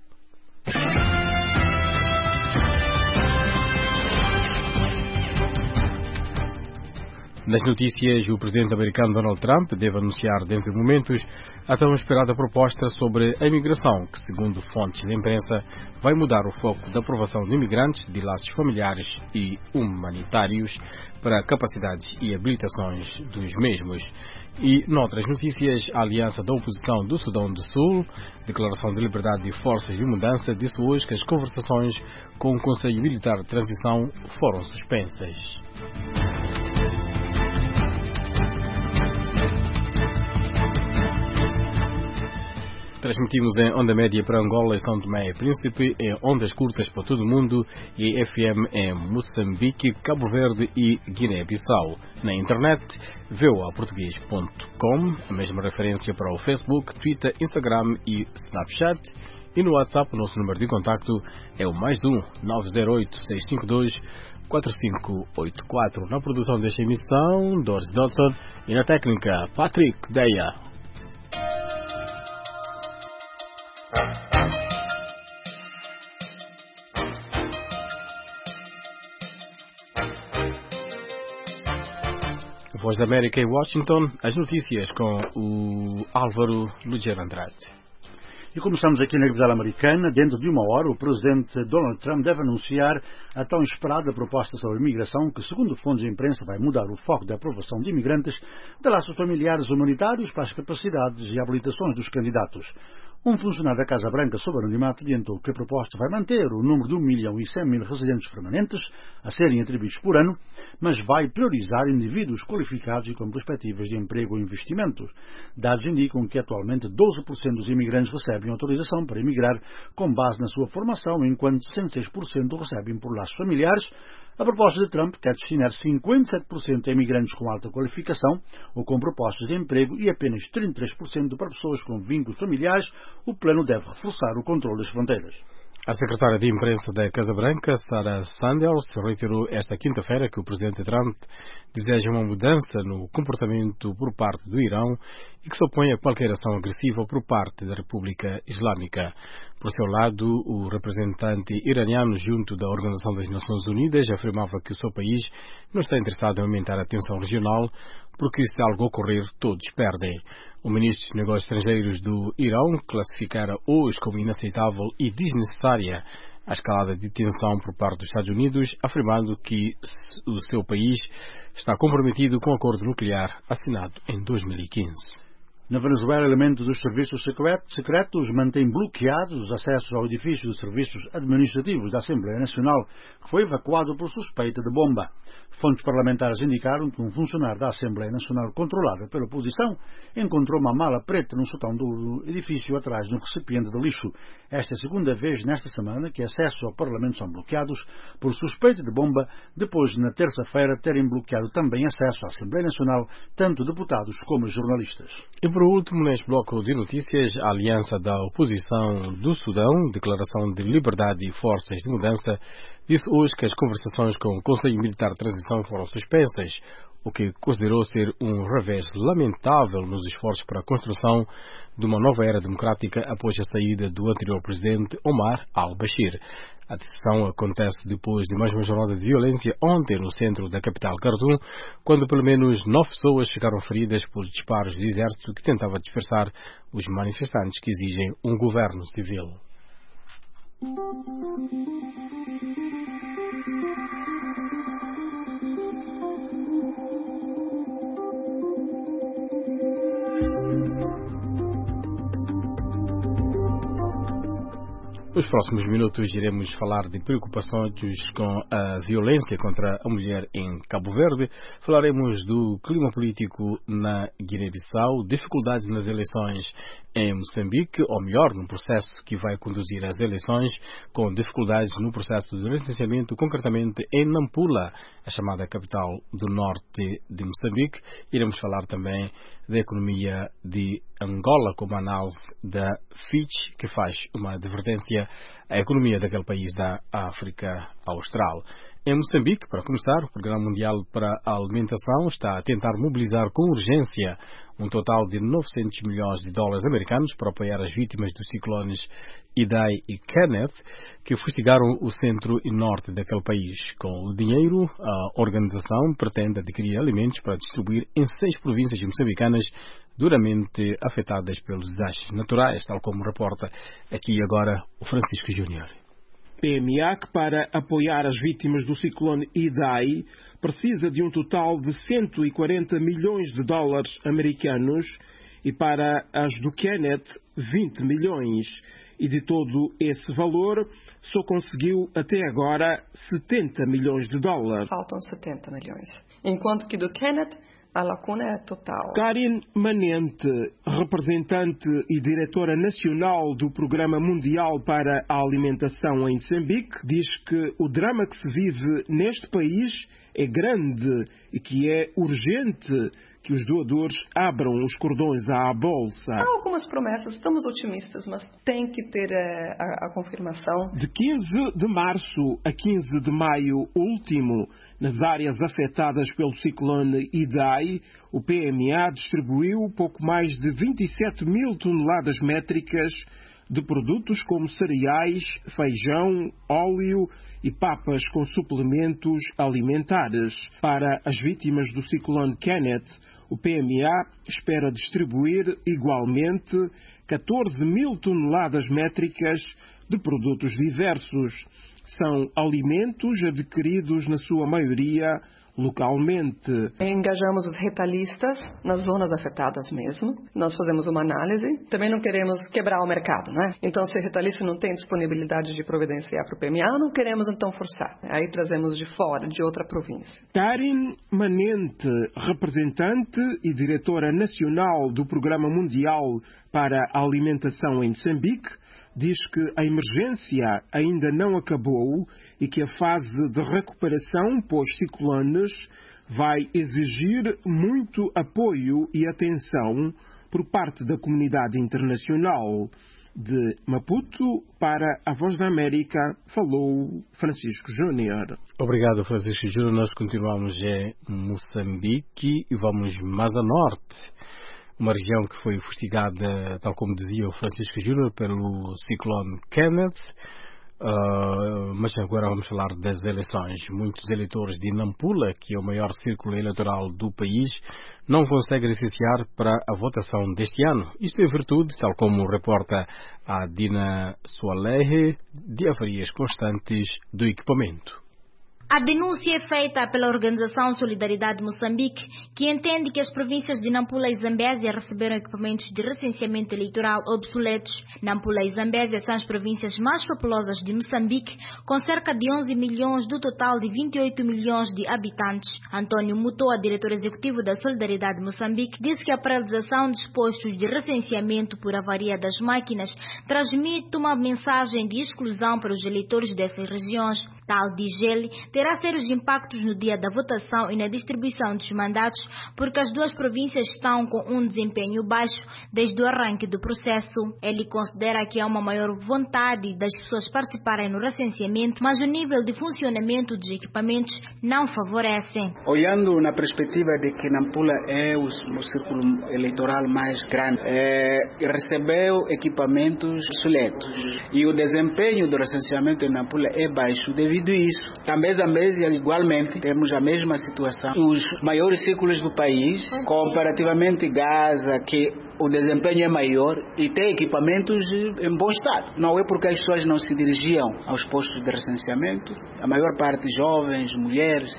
Nas notícias, o presidente americano Donald Trump deve anunciar dentro de momentos a tão esperada proposta sobre a imigração, que, segundo fontes da imprensa, vai mudar o foco da aprovação de imigrantes de laços familiares e humanitários para capacidades e habilitações dos mesmos. E, noutras notícias, a Aliança da Oposição do Sudão do Sul, Declaração de Liberdade e Forças de Mudança, disse hoje que as conversações com o Conselho Militar de Transição foram suspensas. Transmitimos em onda média para Angola e São Tomé e Príncipe, em ondas curtas para todo o mundo e em FM em Moçambique, Cabo Verde e Guiné-Bissau. Na internet, voaportugues.com, a mesma referência para o Facebook, Twitter, Instagram e Snapchat. E no WhatsApp, o nosso número de contacto é o +1 908 652 4584. Na produção desta emissão, Doris Dodson, e na técnica, Patrick Deia. Voz da América em Washington, as notícias com o Álvaro Lugero Andrade. E começamos aqui na capital americana. Dentro de uma hora, o presidente Donald Trump deve anunciar a tão esperada proposta sobre imigração que, segundo fontes de imprensa, vai mudar o foco da aprovação de imigrantes de laços familiares humanitários para as capacidades e habilitações dos candidatos. Um funcionário da Casa Branca, sob anonimato, adiantou que a proposta vai manter o número de 1.100.000 residentes permanentes a serem atribuídos por ano, mas vai priorizar indivíduos qualificados e com perspectivas de emprego ou investimentos. Dados indicam que atualmente 12% dos imigrantes recebem autorização para emigrar com base na sua formação, enquanto 66% recebem por laços familiares. A proposta de Trump quer destinar 57% a imigrantes com alta qualificação ou com propostas de emprego e apenas 33% para pessoas com vínculos familiares. O plano deve reforçar o controle das fronteiras. A secretária de imprensa da Casa Branca, Sarah Sanders, reiterou esta quinta-feira que o presidente Trump deseja uma mudança no comportamento por parte do Irão e que se opõe a qualquer ação agressiva por parte da República Islâmica. Por seu lado, o representante iraniano junto da Organização das Nações Unidas afirmava que o seu país não está interessado em aumentar a tensão regional porque se algo ocorrer, todos perdem. O ministro dos Negócios Estrangeiros do Irão classificara hoje como inaceitável e desnecessária a escalada de tensão por parte dos Estados Unidos, afirmando que o seu país está comprometido com o acordo nuclear assinado em 2015. Na Venezuela, elementos dos serviços secretos mantêm bloqueados os acessos ao edifício de serviços administrativos da Assembleia Nacional, que foi evacuado por suspeita de bomba. Fontes parlamentares indicaram que um funcionário da Assembleia Nacional, controlada pela oposição, encontrou uma mala preta no sótão do edifício atrás de um recipiente de lixo. Esta é a segunda vez nesta semana que acessos ao Parlamento são bloqueados por suspeita de bomba, depois de na terça-feira terem bloqueado também acesso à Assembleia Nacional, tanto deputados como jornalistas. E por último, neste bloco de notícias, a Aliança da Oposição do Sudão, Declaração de Liberdade e Forças de Mudança, disse hoje que as conversações com o Conselho Militar de Transição foram suspensas, o que considerou ser um revés lamentável nos esforços para a construção de uma nova era democrática após a saída do anterior presidente Omar al-Bashir. A decisão acontece depois de mais uma jornada de violência ontem no centro da capital Khartoum, quando pelo menos 9 pessoas ficaram feridas por disparos do exército que tentava dispersar os manifestantes que exigem um governo civil. Nos próximos minutos iremos falar de preocupações com a violência contra a mulher em Cabo Verde. Falaremos do clima político na Guiné-Bissau, dificuldades nas eleições em Moçambique, ou melhor, no processo que vai conduzir às eleições, com dificuldades no processo de recenseamento, concretamente em Nampula, a chamada capital do norte de Moçambique. Iremos falar também da economia de Angola, como análise da Fitch, que faz uma advertência à economia daquele país da África Austral. Em Moçambique, para começar, o Programa Mundial para a Alimentação está a tentar mobilizar com urgência um total de 900 milhões de dólares americanos para apoiar as vítimas dos ciclones Idai e Kenneth, que fustigaram o centro e norte daquele país. Com o dinheiro, a organização pretende adquirir alimentos para distribuir em 6 províncias moçambicanas duramente afetadas pelos desastres naturais, tal como reporta aqui agora o Francisco Júnior. PMA, que para apoiar as vítimas do ciclone Idai precisa de um total de 140 milhões de dólares americanos e para as do Kenneth 20 milhões. E de todo esse valor só conseguiu até agora 70 milhões de dólares. Faltam 70 milhões. Enquanto que do Kenneth a lacuna é total. Karin Manente, representante e diretora nacional do Programa Mundial para a Alimentação em Moçambique, diz que o drama que se vive neste país é grande e que é urgente que os doadores abram os cordões à bolsa. Há algumas promessas, estamos otimistas, mas tem que ter a confirmação. De 15 de março a 15 de maio último, nas áreas afetadas pelo ciclone Idai, o PMA distribuiu pouco mais de 27 mil toneladas métricas de produtos como cereais, feijão, óleo e papas com suplementos alimentares. Para as vítimas do ciclone Kenneth, o PMA espera distribuir igualmente 14 mil toneladas métricas de produtos diversos. São alimentos adquiridos, na sua maioria, localmente. Engajamos os retalhistas nas zonas afetadas mesmo. Nós fazemos uma análise. Também não queremos quebrar o mercado, né? Então, se o retalhista não tem disponibilidade de providenciar para o PMA, não queremos então forçar. Aí trazemos de fora, de outra província. Karin Manente, representante e diretora nacional do Programa Mundial para a Alimentação em Moçambique, diz que a emergência ainda não acabou e que a fase de recuperação pós-ciclones vai exigir muito apoio e atenção por parte da comunidade internacional. De Maputo, para a Voz da América, falou Francisco Júnior. Obrigado, Francisco Júnior. Nós continuamos em Moçambique e vamos mais a norte. Uma região que foi fustigada, tal como dizia o Francisco Júnior, pelo ciclone Kenneth. Mas agora vamos falar das eleições. Muitos eleitores de Nampula, que é o maior círculo eleitoral do país, não conseguem licenciar para a votação deste ano. Isto é virtude, tal como reporta a Dina Soalehe, de avarias constantes do equipamento. A denúncia é feita pela organização Solidariedade Moçambique, que entende que as províncias de Nampula e Zambésia receberam equipamentos de recenseamento eleitoral obsoletos. Nampula e Zambésia são as províncias mais populosas de Moçambique, com cerca de 11 milhões do total de 28 milhões de habitantes. António Mutoa, diretor executivo da Solidariedade Moçambique, disse que a paralisação dos postos de recenseamento por avaria das máquinas transmite uma mensagem de exclusão para os eleitores dessas regiões. Tal, diz ele, terá sérios impactos no dia da votação e na distribuição dos mandatos, porque as duas províncias estão com um desempenho baixo desde o arranque do processo. Ele considera que há uma maior vontade das pessoas participarem no recenseamento, mas o nível de funcionamento dos equipamentos não favorecem. Olhando na perspectiva de que Nampula é o círculo eleitoral mais grande, recebeu equipamentos obsoletos e o desempenho do recenseamento em Nampula é baixo devido a isso. Também Zambésia, igualmente, temos a mesma situação. Os maiores ciclos do país, comparativamente Gaza, que o desempenho é maior e tem equipamentos em bom estado. Não é porque as pessoas não se dirigiam aos postos de recenseamento, a maior parte jovens, mulheres,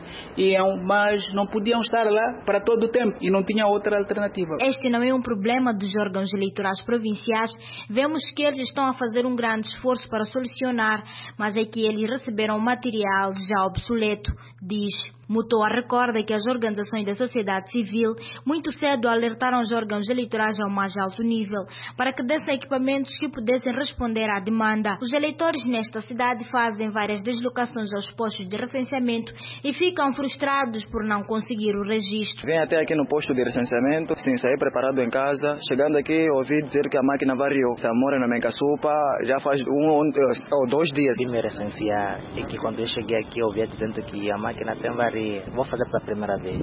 mas não podiam estar lá para todo o tempo e não tinha outra alternativa. Este não é um problema dos órgãos eleitorais provinciais. Vemos que eles estão a fazer um grande esforço para solucionar, mas é que eles receberam material já obsoleto, diz. Mutoa recorda que as organizações da sociedade civil muito cedo alertaram os órgãos eleitorais ao mais alto nível para que dessem equipamentos que pudessem responder à demanda. Os eleitores nesta cidade fazem várias deslocações aos postos de recenseamento e ficam frustrados por não conseguir o registro. Vem até aqui no posto de recenseamento, sem sair preparado em casa. Chegando aqui, ouvi dizer que a máquina variou. Samora na Mencassupa já faz 1 ou 2 dias. O que me recensear é que quando eu cheguei aqui, eu ouvi dizendo que a máquina tem variado. Vou fazer pela primeira vez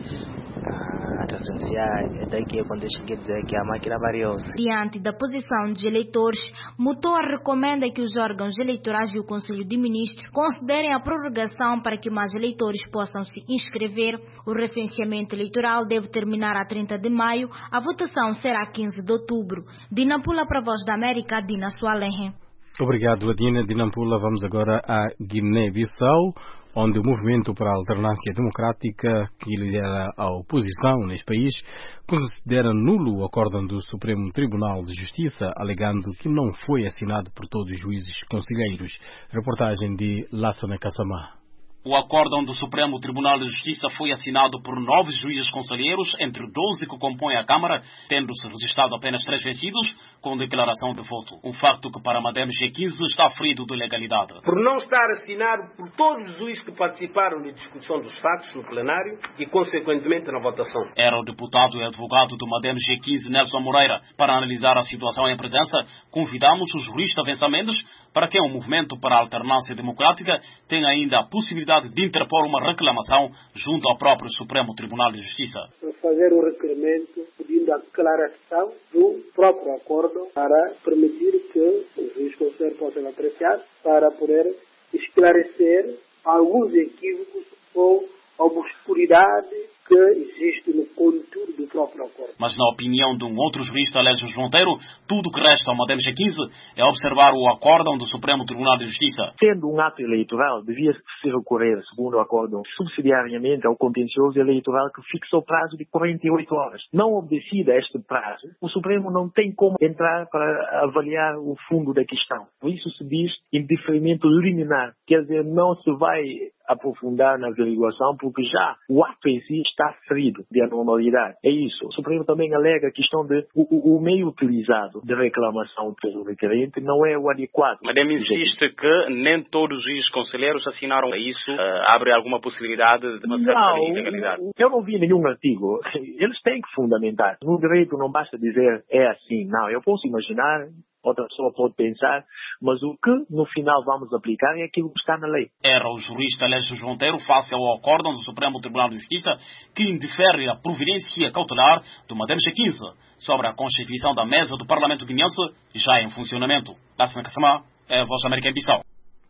a recensear, é daqui quando eu cheguei a dizer que a máquina variou-se. Diante da posição dos eleitores, Mutoa recomenda que os órgãos eleitorais e o Conselho de Ministros considerem a prorrogação para que mais eleitores possam se inscrever. O recenseamento eleitoral deve terminar a 30 de maio, a votação será a 15 de outubro. De Nampula para a Voz da América, Dina Sualenhe. Obrigado, Adina. De Nampula, vamos agora a Guiné-Bissau, onde o Movimento para a Alternância Democrática, que lidera a oposição neste país, considera nulo o acórdão do Supremo Tribunal de Justiça, alegando que não foi assinado por todos os juízes conselheiros. Reportagem de Lassana Kassamá. O acórdão do Supremo Tribunal de Justiça foi assinado por 9 juízes conselheiros, entre 12 que compõem a Câmara, tendo-se registrado apenas 3 vencidos, com declaração de voto. Um facto que para Madame G15 está ferido de legalidade. Por não estar assinado por todos os juízes que participaram na discussão dos factos no plenário e, consequentemente, na votação. Era o deputado e advogado do Madame G15, Nelson Moreira. Para analisar a situação em presença, convidamos o jurista Vença Mendes, para quem o Movimento para a Alternância Democrática tem ainda a possibilidade de interpor uma reclamação junto ao próprio Supremo Tribunal de Justiça. Fazer um requerimento pedindo a declaração do próprio acordo para permitir que os juízes conselheiros possam apreciar, para poder esclarecer alguns equívocos ou obscuridade que existe no conteúdo do próprio acordo. Mas na opinião de um outro jurista, Alérgio Monteiro, tudo o que resta ao Madame G15 é observar o acórdão do Supremo Tribunal de Justiça. Sendo um ato eleitoral, devia se recorrer, segundo o acórdão, subsidiariamente ao contencioso eleitoral que fixa o prazo de 48 horas. Não obedecido a este prazo, o Supremo não tem como entrar para avaliar o fundo da questão. Por isso se diz indeferimento liminar, quer dizer, não se vai aprofundar na averiguação, porque já o ato em si está ferido de anormalidade. É isso. O Supremo também alega a questão de o meio utilizado de reclamação pelo requerente não é o adequado. Madame insiste que nem todos os conselheiros assinaram isso. Abre alguma possibilidade de uma certa ilegalidade? Eu não vi nenhum artigo. Eles têm que fundamentar. No direito não basta dizer é assim. Não, eu posso imaginar, outra pessoa pode pensar, mas o que no final vamos aplicar é aquilo que está na lei. Era o jurista Alérgio Monteiro face ao acórdão do Supremo Tribunal de Justiça que indifere a providência cautelar do Madame G15 sobre a constituição da mesa do Parlamento guineense já em funcionamento. Lassana Kassamá, é a Voz da América em Bissau.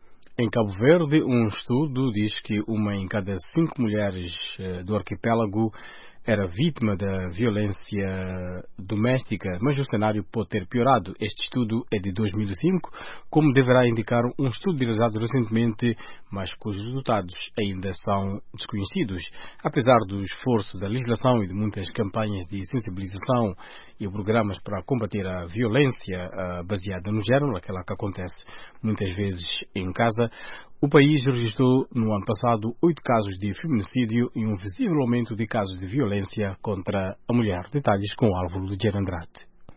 Em Cabo Verde, um estudo diz que uma em cada 5 mulheres do arquipélago era vítima da violência doméstica, mas o cenário pode ter piorado. Este estudo é de 2005, como deverá indicar um estudo realizado recentemente, mas cujos resultados ainda são desconhecidos. Apesar do esforço da legislação e de muitas campanhas de sensibilização e programas para combater a violência baseada no género, aquela que acontece muitas vezes em casa, o país registrou no ano passado 8 casos de feminicídio e um visível aumento de casos de violência contra a mulher. Detalhes com Álvaro de Andrade.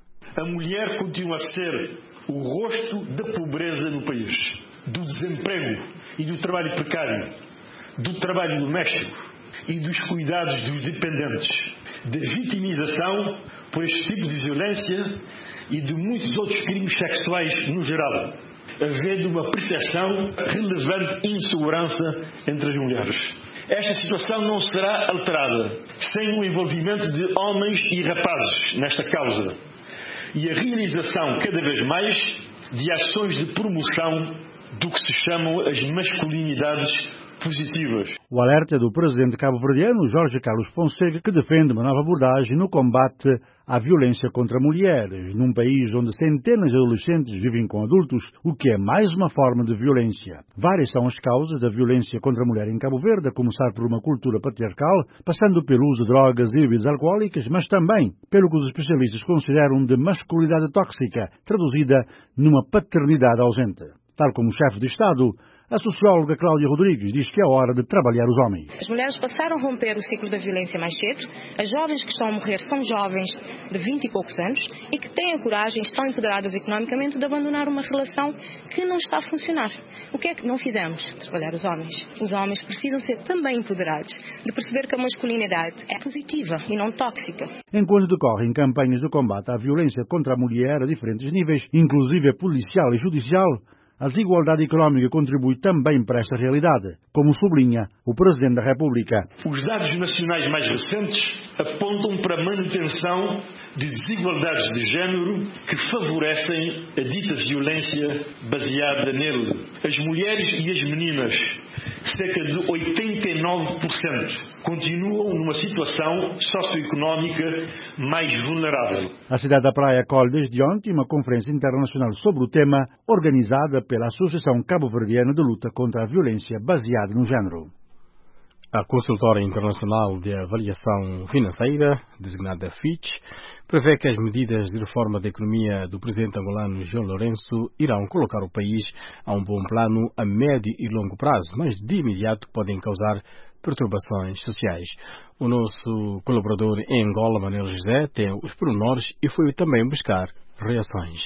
A mulher continua a ser o rosto da pobreza no país, do desemprego e do trabalho precário, do trabalho doméstico e dos cuidados dos dependentes, da vitimização por este tipo de violência e de muitos outros crimes sexuais no geral, havendo uma percepção relevante de insegurança entre as mulheres. Esta situação não será alterada sem o envolvimento de homens e rapazes nesta causa e a realização cada vez mais de ações de promoção do que se chamam as masculinidades positivas. O alerta é do presidente cabo-verdiano, Jorge Carlos Fonseca, que defende uma nova abordagem no combate à violência contra mulheres, num país onde centenas de adolescentes vivem com adultos, o que é mais uma forma de violência. Várias são as causas da violência contra a mulher em Cabo Verde, a começar por uma cultura patriarcal, passando pelo uso de drogas e bebidas alcoólicas, mas também pelo que os especialistas consideram de masculinidade tóxica, traduzida numa paternidade ausente. Tal como o chefe de Estado, a socióloga Cláudia Rodrigues diz que é hora de trabalhar os homens. As mulheres passaram a romper o ciclo da violência mais cedo. As jovens que estão a morrer são jovens de 20 e poucos anos e que têm a coragem, estão empoderadas economicamente, de abandonar uma relação que não está a funcionar. O que é que não fizemos? Trabalhar os homens. Os homens precisam ser também empoderados, de perceber que a masculinidade é positiva e não tóxica. Enquanto decorrem campanhas de combate à violência contra a mulher a diferentes níveis, inclusive policial e judicial, a desigualdade económica contribui também para esta realidade, como sublinha o Presidente da República. Os dados nacionais mais recentes apontam para a manutenção de desigualdades de género que favorecem a dita violência baseada nele. As mulheres e as meninas, cerca de 89%, continuam numa situação socioeconómica mais vulnerável. A cidade da Praia acolhe desde ontem uma conferência internacional sobre o tema, organizada pela Associação Cabo-Verdiana de Luta contra a Violência Baseada no Género. A consultora internacional de avaliação financeira, designada Fitch, prevê que as medidas de reforma da economia do presidente angolano João Lourenço irão colocar o país a um bom plano a médio e longo prazo, mas de imediato podem causar perturbações sociais. O nosso colaborador em Angola, Manuel José, tem os pormenores e foi também buscar reações.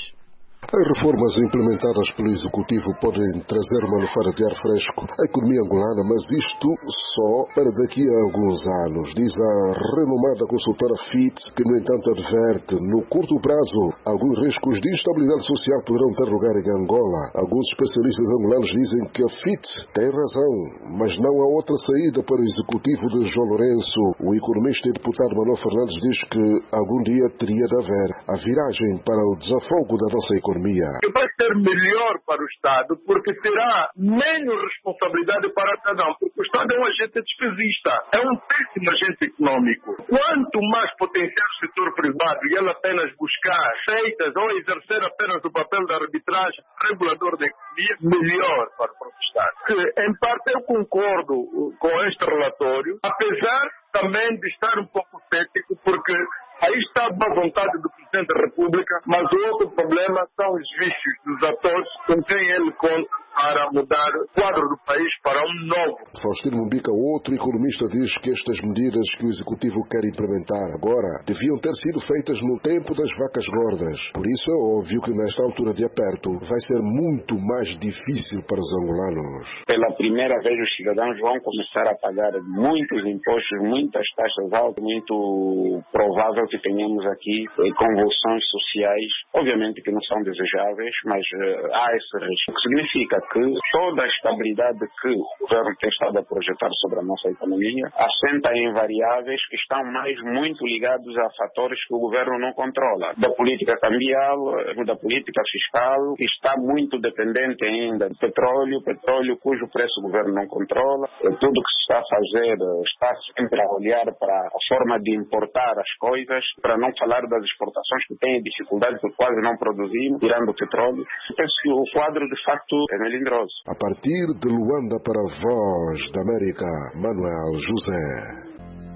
As reformas implementadas pelo Executivo podem trazer uma lufada de ar fresco à economia angolana, mas isto só para daqui a alguns anos, diz a renomada consultora Fitch, que no entanto adverte, no curto prazo, alguns riscos de instabilidade social poderão ter lugar em Angola. Alguns especialistas angolanos dizem que a Fitch tem razão, mas não há outra saída para o Executivo de João Lourenço. O economista e deputado Manuel Fernandes diz que algum dia teria de haver a viragem para o desafogo da nossa economia. Que vai ser melhor para o Estado, porque terá menos responsabilidade para o cidadão, porque o Estado é um agente despesista, é um péssimo agente econômico. Quanto mais potenciar o setor privado e ele apenas buscar receitas ou exercer apenas o papel da arbitragem regulador da economia, melhor para o próprio Estado. Em parte eu concordo com este relatório, apesar também de estar um pouco cético, porque aí está a boa vontade do Presidente da República, mas o outro problema são os vícios dos atores com quem ele conta para mudar o quadro do país para um novo. Faustino Mumbica, outro economista, diz que estas medidas que o Executivo quer implementar agora deviam ter sido feitas no tempo das vacas gordas. Por isso é óbvio que nesta altura de aperto vai ser muito mais difícil para os angolanos. Pela primeira vez os cidadãos vão começar a pagar muitos impostos, muitas taxas altas, muito provável que tenhamos aqui convulsões sociais, obviamente que não são desejáveis, mas há esse risco. O que significa que toda a estabilidade que o governo tem estado a projetar sobre a nossa economia assenta em variáveis que estão muito ligados a fatores que o governo não controla. Da política cambial, da política fiscal, que está muito dependente ainda do petróleo cujo preço o governo não controla. Tudo que se está a fazer está sempre a olhar para a forma de importar as coisas, para não falar das exportações que têm dificuldade porque quase não produzimos, tirando o petróleo. Penso que o quadro de facto é melindroso. A partir de Luanda para a Voz da América, Manuel José.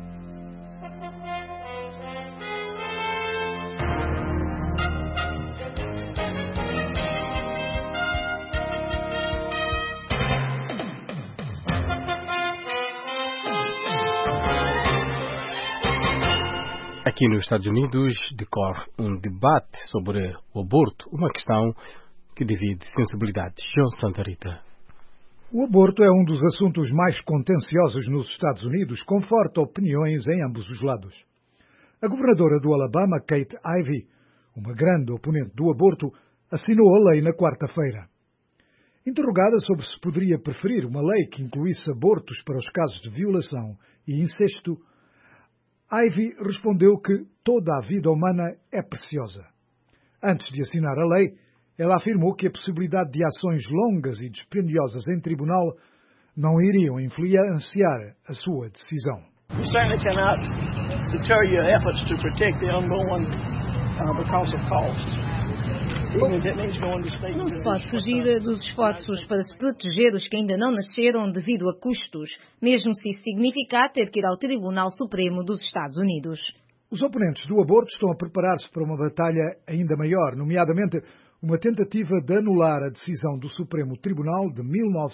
Aqui nos Estados Unidos decorre um debate sobre o aborto, uma questão que divide sensibilidades. João Santa Rita. O aborto é um dos assuntos mais contenciosos nos Estados Unidos, com fortes opiniões em ambos os lados. A governadora do Alabama, Kate Ivey, uma grande oponente do aborto, assinou a lei na quarta-feira. Interrogada sobre se poderia preferir uma lei que incluísse abortos para os casos de violação e incesto, Ivey respondeu que toda a vida humana é preciosa. Antes de assinar a lei, ela afirmou que a possibilidade de ações longas e dispendiosas em tribunal não iriam influenciar a sua decisão. You certainly cannot deter your efforts to protect the unborn because of cost. Não se pode fugir dos esforços para se proteger os que ainda não nasceram devido a custos, mesmo se isso significar ter que ir ao Tribunal Supremo dos Estados Unidos. Os oponentes do aborto estão a preparar-se para uma batalha ainda maior, nomeadamente uma tentativa de anular a decisão do Supremo Tribunal de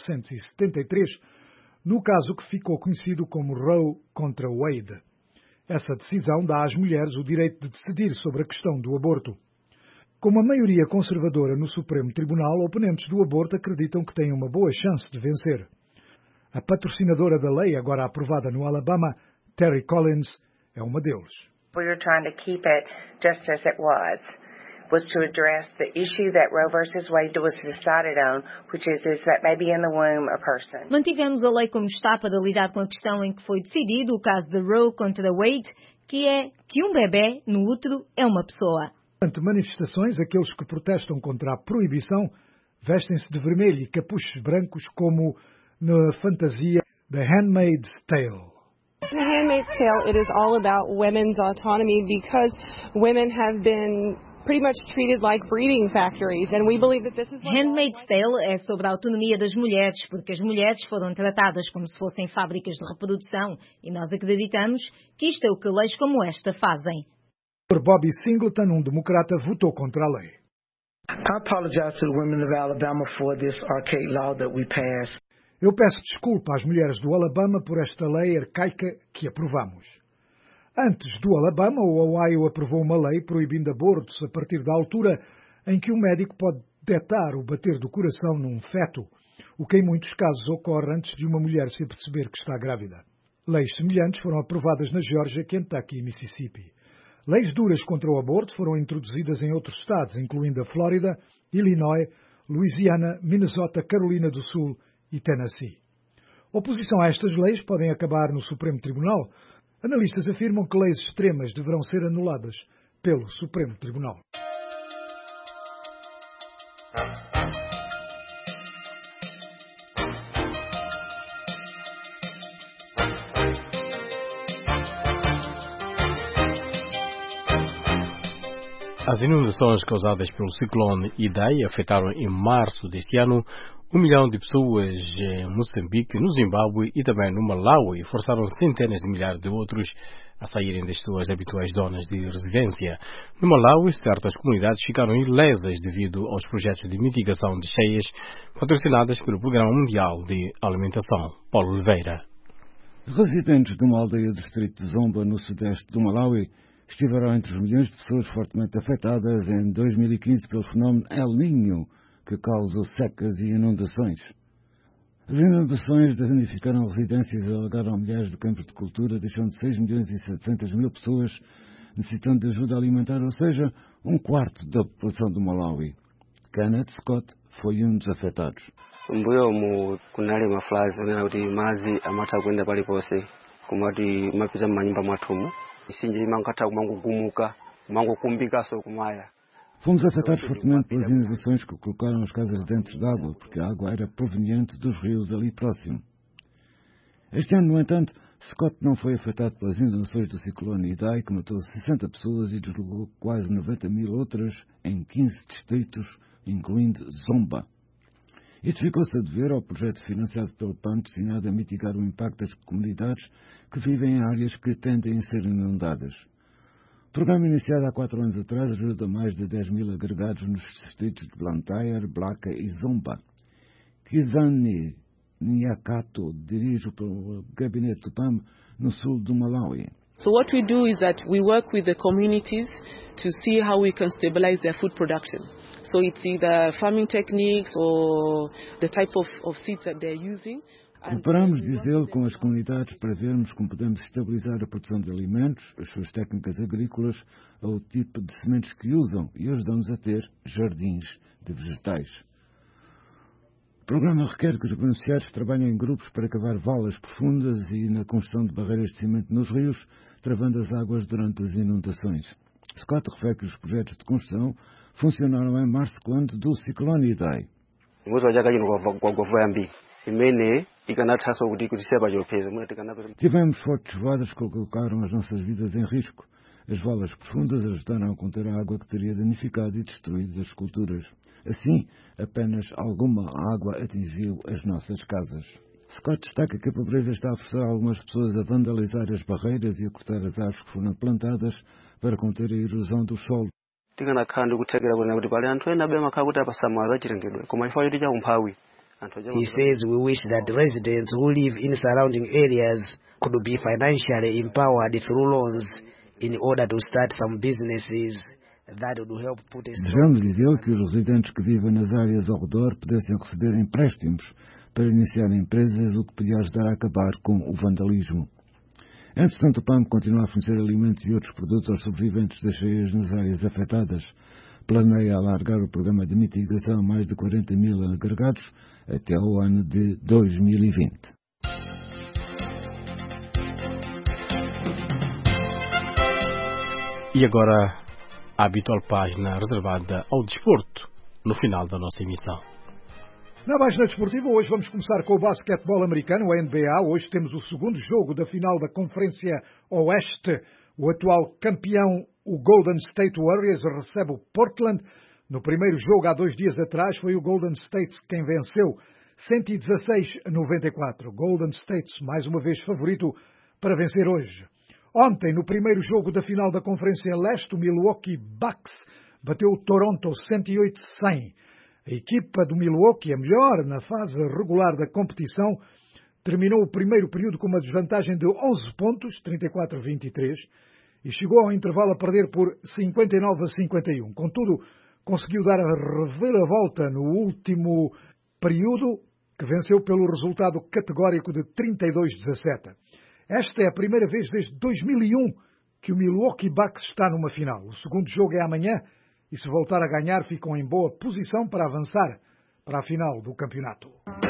1973, no caso que ficou conhecido como Roe contra Wade. Essa decisão dá às mulheres o direito de decidir sobre a questão do aborto. Com uma maioria conservadora no Supremo Tribunal, oponentes do aborto acreditam que têm uma boa chance de vencer. A patrocinadora da lei, agora aprovada no Alabama, Terry Collins, é uma deles. We were trying to keep it just as it was to address the issue that Roe versus Wade was decided on, which is that maybe in the womb a person. Mantivemos a lei como está para lidar com a questão em que foi decidido o caso de Roe contra Wade, que é que um bebê no útero é uma pessoa. Durante manifestações, aqueles que protestam contra a proibição vestem-se de vermelho e capuchos brancos como na fantasia The Handmaid's Tale. The Handmaid's Tale, it is all about women's autonomy because women have been pretty much treated like breeding factories, and we believe that this is Handmaid's Tale é sobre a autonomia das mulheres, porque as mulheres foram tratadas como se fossem fábricas de reprodução, e nós acreditamos que isto é o que leis como esta fazem. Bobby Singleton, um democrata, votou contra a lei. I apologize to the women of Alabama for this archaic law that we passed. Eu peço desculpa às mulheres do Alabama por esta lei arcaica que aprovamos. Antes do Alabama, o Ohio aprovou uma lei proibindo abortos a partir da altura em que o médico pode detectar o bater do coração num feto, o que em muitos casos ocorre antes de uma mulher se aperceber que está grávida. Leis semelhantes foram aprovadas na Geórgia, Kentucky e Mississippi. Leis duras contra o aborto foram introduzidas em outros estados, incluindo a Flórida, Illinois, Louisiana, Minnesota, Carolina do Sul e Tennessee. Oposição a estas leis podem acabar no Supremo Tribunal. Analistas afirmam que leis extremas deverão ser anuladas pelo Supremo Tribunal. As inundações causadas pelo ciclone Idai afetaram em março deste ano 1 milhão de pessoas em Moçambique, no Zimbábue e também no Malawi e forçaram centenas de milhares de outros a saírem das suas habituais zonas de residência. No Malawi, certas comunidades ficaram ilesas devido aos projetos de mitigação de cheias patrocinadas pelo Programa Mundial de Alimentação. Paulo Oliveira. Residentes de uma aldeia do distrito de Zomba, no sudeste do Malawi, estiveram entre os milhões de pessoas fortemente afetadas em 2015 pelo fenómeno El Niño, que causou secas e inundações. As inundações danificaram residências e alagaram milhares de campos de cultura, deixando 6 milhões e 700 mil pessoas necessitando de ajuda alimentar, ou seja, um quarto da população do Malawi. Kenneth Scott foi um dos afetados. Mbuyo kunali maflazi kuti mazi amatha kuenda palipose kumati mapita m'manyumba mwathumu isinji imankatha kumangogumuka kumangokumbikaso kumaya. Fomos afetados fortemente pelas inundações que colocaram as casas dentro d'água, porque a água era proveniente dos rios ali próximo. Este ano, no entanto, Scott não foi afetado pelas inundações do ciclone Idai, que matou 60 pessoas e deslocou quase 90 mil outras em 15 distritos, incluindo Zomba. Isto ficou-se a dever ao projeto financiado pelo PAN destinado a mitigar o impacto das comunidades que vivem em áreas que tendem a ser inundadas. O programa iniciado há 4 anos atrás ajuda mais de 10 mil agregados nos distritos de Blantyre, Blaka e Zomba. Kizani Nyakato dirige o gabinete do PAM no sul do Malawi. So what we do is that we work with the communities to see how we can stabilize their food production. So it's either farming techniques or the type of seeds that they're using. Preparamos, diz ele, com as comunidades para vermos como podemos estabilizar a produção de alimentos, as suas técnicas agrícolas ou o tipo de sementes que usam e ajudamos a ter jardins de vegetais. O programa requer que os beneficiários trabalhem em grupos para cavar valas profundas e na construção de barreiras de cimento nos rios, travando as águas durante as inundações. Scott refere que os projetos de construção funcionaram em março quando do ciclone Idai. Tivemos fortes chuvadas que colocaram as nossas vidas em risco. As valas profundas ajudaram a conter a água que teria danificado e destruído as culturas. Assim, apenas alguma água atingiu as nossas casas. Scott destaca que a pobreza está a forçar algumas pessoas a vandalizar as barreiras e a cortar as árvores que foram plantadas para conter a erosão do solo. He says we wish that residents who live in surrounding areas could be financially empowered through loans in order to start some businesses that would help put a... Desejamos dizer que os residentes que vivem nas áreas ao redor pudessem receber empréstimos para iniciar empresas, o que podia ajudar a acabar com o vandalismo. Entretanto, o PAM continua a fornecer alimentos e outros produtos aos sobreviventes das cheias nas áreas afetadas. Planeia alargar o programa de mitigação a mais de 40 mil agregados até ao ano de 2020. E agora, a habitual página reservada ao desporto, no final da nossa emissão. Na página desportiva, hoje vamos começar com o basquetebol americano, a NBA. Hoje temos o segundo jogo da final da Conferência Oeste. O atual campeão, o Golden State Warriors, recebe o Portland. No primeiro jogo, há 2 dias atrás, foi o Golden State quem venceu 116-94. Golden State, mais uma vez favorito para vencer hoje. Ontem, no primeiro jogo da final da Conferência Leste, o Milwaukee Bucks bateu o Toronto 108-100. A equipa do Milwaukee, a melhor na fase regular da competição, terminou o primeiro período com uma desvantagem de 11 pontos, 34-23, e chegou ao intervalo a perder por 59-51. Contudo, conseguiu dar a reviravolta no último período, que venceu pelo resultado categórico de 32-17. Esta é a primeira vez desde 2001 que o Milwaukee Bucks está numa final. O segundo jogo é amanhã, e se voltar a ganhar, ficam em boa posição para avançar para a final do campeonato.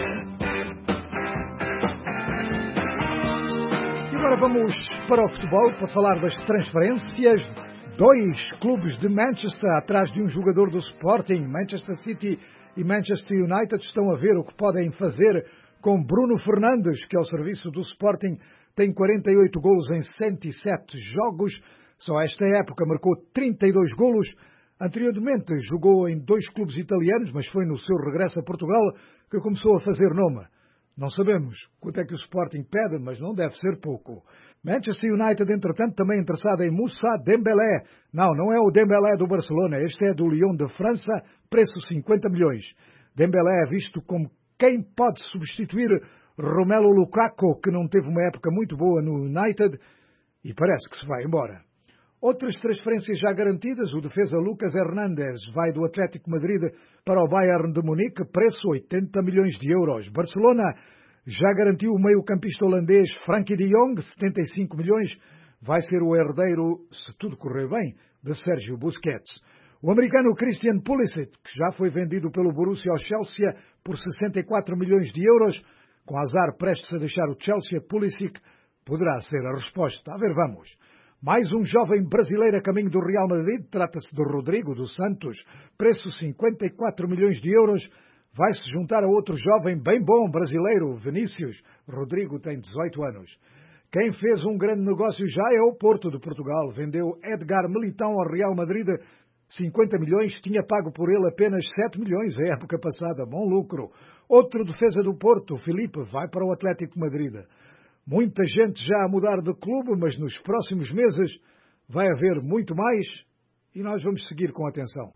E agora vamos para o futebol para falar das transferências. 2 clubes de Manchester, atrás de um jogador do Sporting, Manchester City e Manchester United, estão a ver o que podem fazer com Bruno Fernandes, que ao serviço do Sporting tem 48 golos em 107 jogos. Só esta época marcou 32 golos. Anteriormente jogou em 2 clubes italianos, mas foi no seu regresso a Portugal que começou a fazer nome. Não sabemos quanto é que o Sporting pede, mas não deve ser pouco. Manchester United, entretanto, também interessado em Moussa Dembélé. Não é o Dembélé do Barcelona, este é do Lyon de França, preço 50 milhões. Dembélé é visto como quem pode substituir Romelu Lukaku, que não teve uma época muito boa no United e parece que se vai embora. Outras transferências já garantidas, o defesa Lucas Hernandes vai do Atlético Madrid para o Bayern de Munique, preço 80 milhões de euros. Barcelona já garantiu o meio-campista holandês Frenkie de Jong, 75 milhões, vai ser o herdeiro, se tudo correr bem, de Sérgio Busquets. O americano Christian Pulisic, que já foi vendido pelo Borussia ao Chelsea por 64 milhões de euros, com azar prestes a deixar o Chelsea, Pulisic poderá ser a resposta. A ver, vamos. Mais um jovem brasileiro a caminho do Real Madrid, trata-se de Rodrigo dos Santos, preço 54 milhões de euros, vai se juntar a outro jovem bem bom brasileiro, Vinícius. Rodrigo tem 18 anos. Quem fez um grande negócio já é o Porto de Portugal, vendeu Edgar Militão ao Real Madrid, 50 milhões, tinha pago por ele apenas 7 milhões a época passada, bom lucro. Outro defesa do Porto, Filipe, vai para o Atlético Madrid. Muita gente já a mudar de clube, mas nos próximos meses vai haver muito mais e nós vamos seguir com atenção.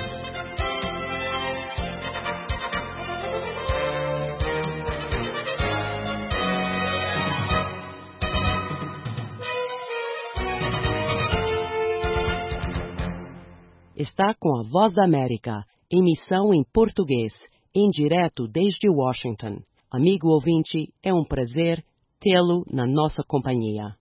Está com a Voz da América, emissão em português, em direto desde Washington. Amigo ouvinte, é um prazer tê-lo na nossa companhia.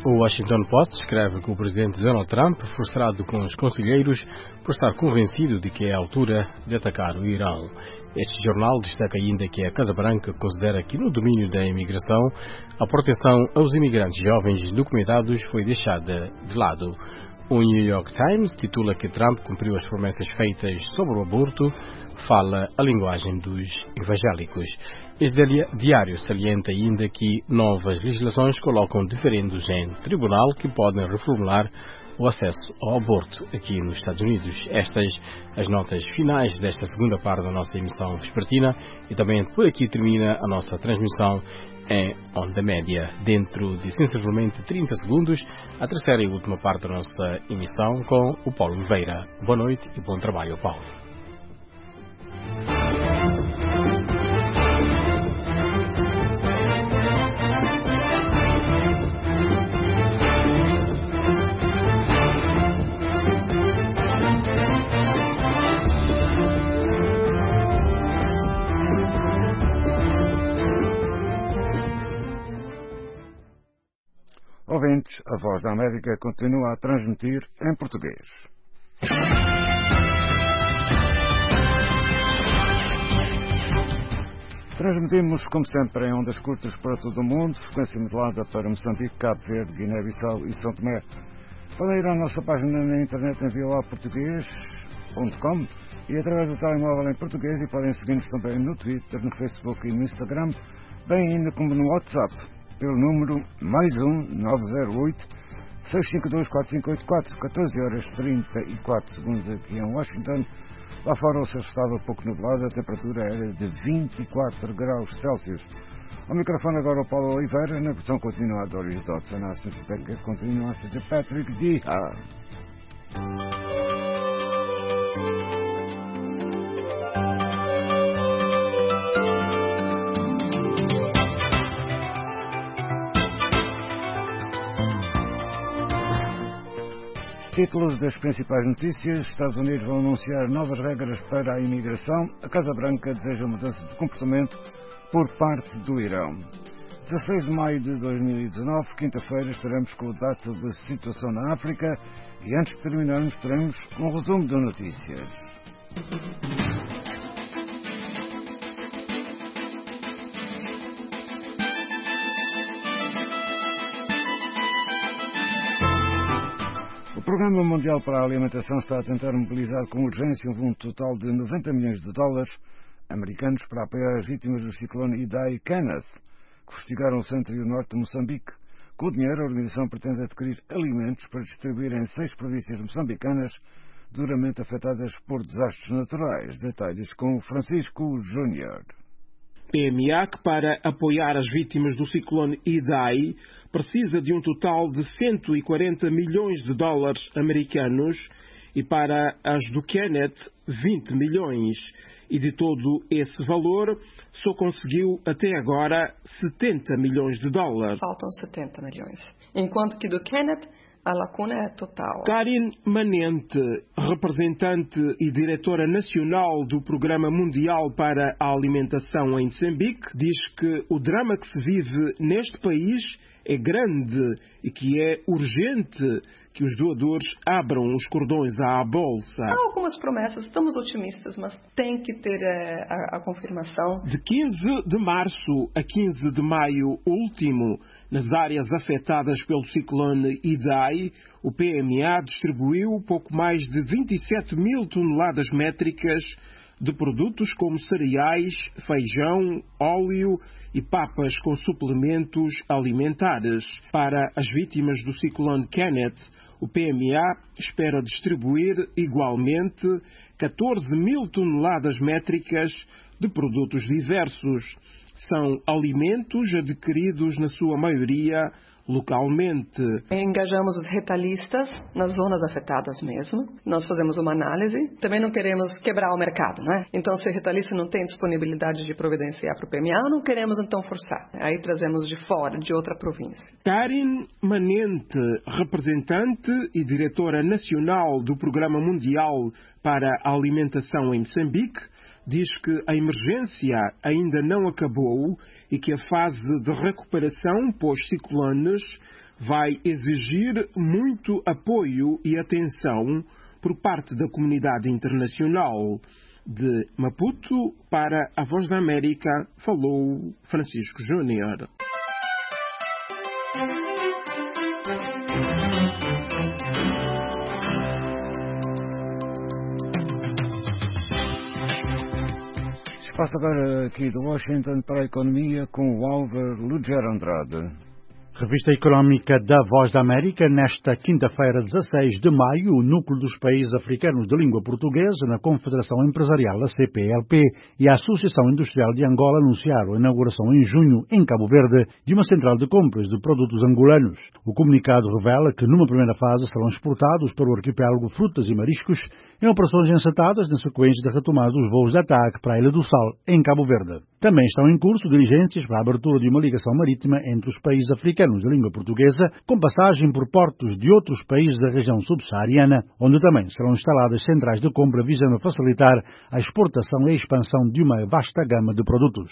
O Washington Post escreve que o presidente Donald Trump, frustrado com os conselheiros por estar convencido de que é a altura de atacar o Irão. Este jornal destaca ainda que a Casa Branca considera que no domínio da imigração a proteção aos imigrantes jovens documentados foi deixada de lado. O New York Times titula que Trump cumpriu as promessas feitas sobre o aborto, fala a linguagem dos evangélicos. Este diário salienta ainda que novas legislações colocam diferendos em tribunal que podem reformular o acesso ao aborto aqui nos Estados Unidos. Estas as notas finais desta segunda parte da nossa emissão vespertina e também por aqui termina a nossa transmissão em onda média. Dentro de sensivelmente 30 segundos, a terceira e última parte da nossa emissão com o Paulo Oliveira. Boa noite e bom trabalho, Paulo. Ouvintes, a Voz da América continua a transmitir em português. Transmitimos, como sempre, em ondas curtas para todo o mundo, frequência modulada para Moçambique, Cabo Verde, Guiné-Bissau e São Tomé. Podem ir à nossa página na internet em voaportuguês.com e através do telemóvel em português e podem seguir-nos também no Twitter, no Facebook e no Instagram, bem ainda como no WhatsApp, pelo número +1 908 652 4584, 14h34 aqui em Washington. Lá fora o céu estava pouco nublado, a temperatura era de 24 graus Celsius. Ao microfone agora o Paulo Oliveira, na versão continuada de Dodson, na assistência continua a ser de Patrick Dia. Títulos das principais notícias. Estados Unidos vão anunciar novas regras para a imigração. A Casa Branca deseja mudança de comportamento por parte do Irão. 16 de maio de 2019, quinta-feira, estaremos com o dado sobre a situação na África e antes de terminarmos teremos um resumo de notícias. O Programa Mundial para a Alimentação está a tentar mobilizar com urgência um total de 90 milhões de dólares americanos para apoiar as vítimas do ciclone Idai e Kenneth, que fustigaram o centro e o norte de Moçambique. Com o dinheiro, a organização pretende adquirir alimentos para distribuir em 6 províncias moçambicanas duramente afetadas por desastres naturais. Detalhes com Francisco Júnior. PMA, que para apoiar as vítimas do ciclone Idai precisa de um total de 140 milhões de dólares americanos e para as do Kenneth 20 milhões. E de todo esse valor só conseguiu até agora 70 milhões de dólares. Faltam 70 milhões. Enquanto que do Kenneth a lacuna é total. Karin Manente, representante e diretora nacional do Programa Mundial para a Alimentação em Moçambique, diz que o drama que se vive neste país é grande e que é urgente que os doadores abram os cordões à bolsa. Há algumas promessas, estamos otimistas, mas tem que ter a confirmação. De 15 de março a 15 de maio último, nas áreas afetadas pelo ciclone Idai, o PMA distribuiu pouco mais de 27 mil toneladas métricas de produtos como cereais, feijão, óleo e papas com suplementos alimentares. Para as vítimas do ciclone Kenneth, o PMA espera distribuir igualmente 14 mil toneladas métricas de produtos diversos. São alimentos adquiridos, na sua maioria, localmente. Engajamos os retalhistas nas zonas afetadas mesmo. Nós fazemos uma análise. Também não queremos quebrar o mercado, né? Então, se o retalhista não tem disponibilidade de providenciar para o PMA, não queremos então forçar. Aí trazemos de fora, de outra província. Karin Manente, representante e diretora nacional do Programa Mundial para a Alimentação em Moçambique, diz que a emergência ainda não acabou e que a fase de recuperação pós-ciclones vai exigir muito apoio e atenção por parte da comunidade internacional. De Maputo, para a Voz da América, falou Francisco Júnior. Passa agora aqui de Washington para a economia com o Álvaro Lugero Andrade. Revista Económica da Voz da América, nesta quinta-feira, 16 de maio, o Núcleo dos Países Africanos de Língua Portuguesa, na Confederação Empresarial, a CPLP, e a Associação Industrial de Angola anunciaram a inauguração em junho, em Cabo Verde, de uma central de compras de produtos angolanos. O comunicado revela que, numa primeira fase, serão exportados para o arquipélago frutas e mariscos em operações ensatadas na sequência da retomada dos voos de ataque para a Ilha do Sal, em Cabo Verde. Também estão em curso diligências para a abertura de uma ligação marítima entre os países africanos de língua portuguesa, com passagem por portos de outros países da região subsaariana, onde também serão instaladas centrais de compra visando facilitar a exportação e a expansão de uma vasta gama de produtos.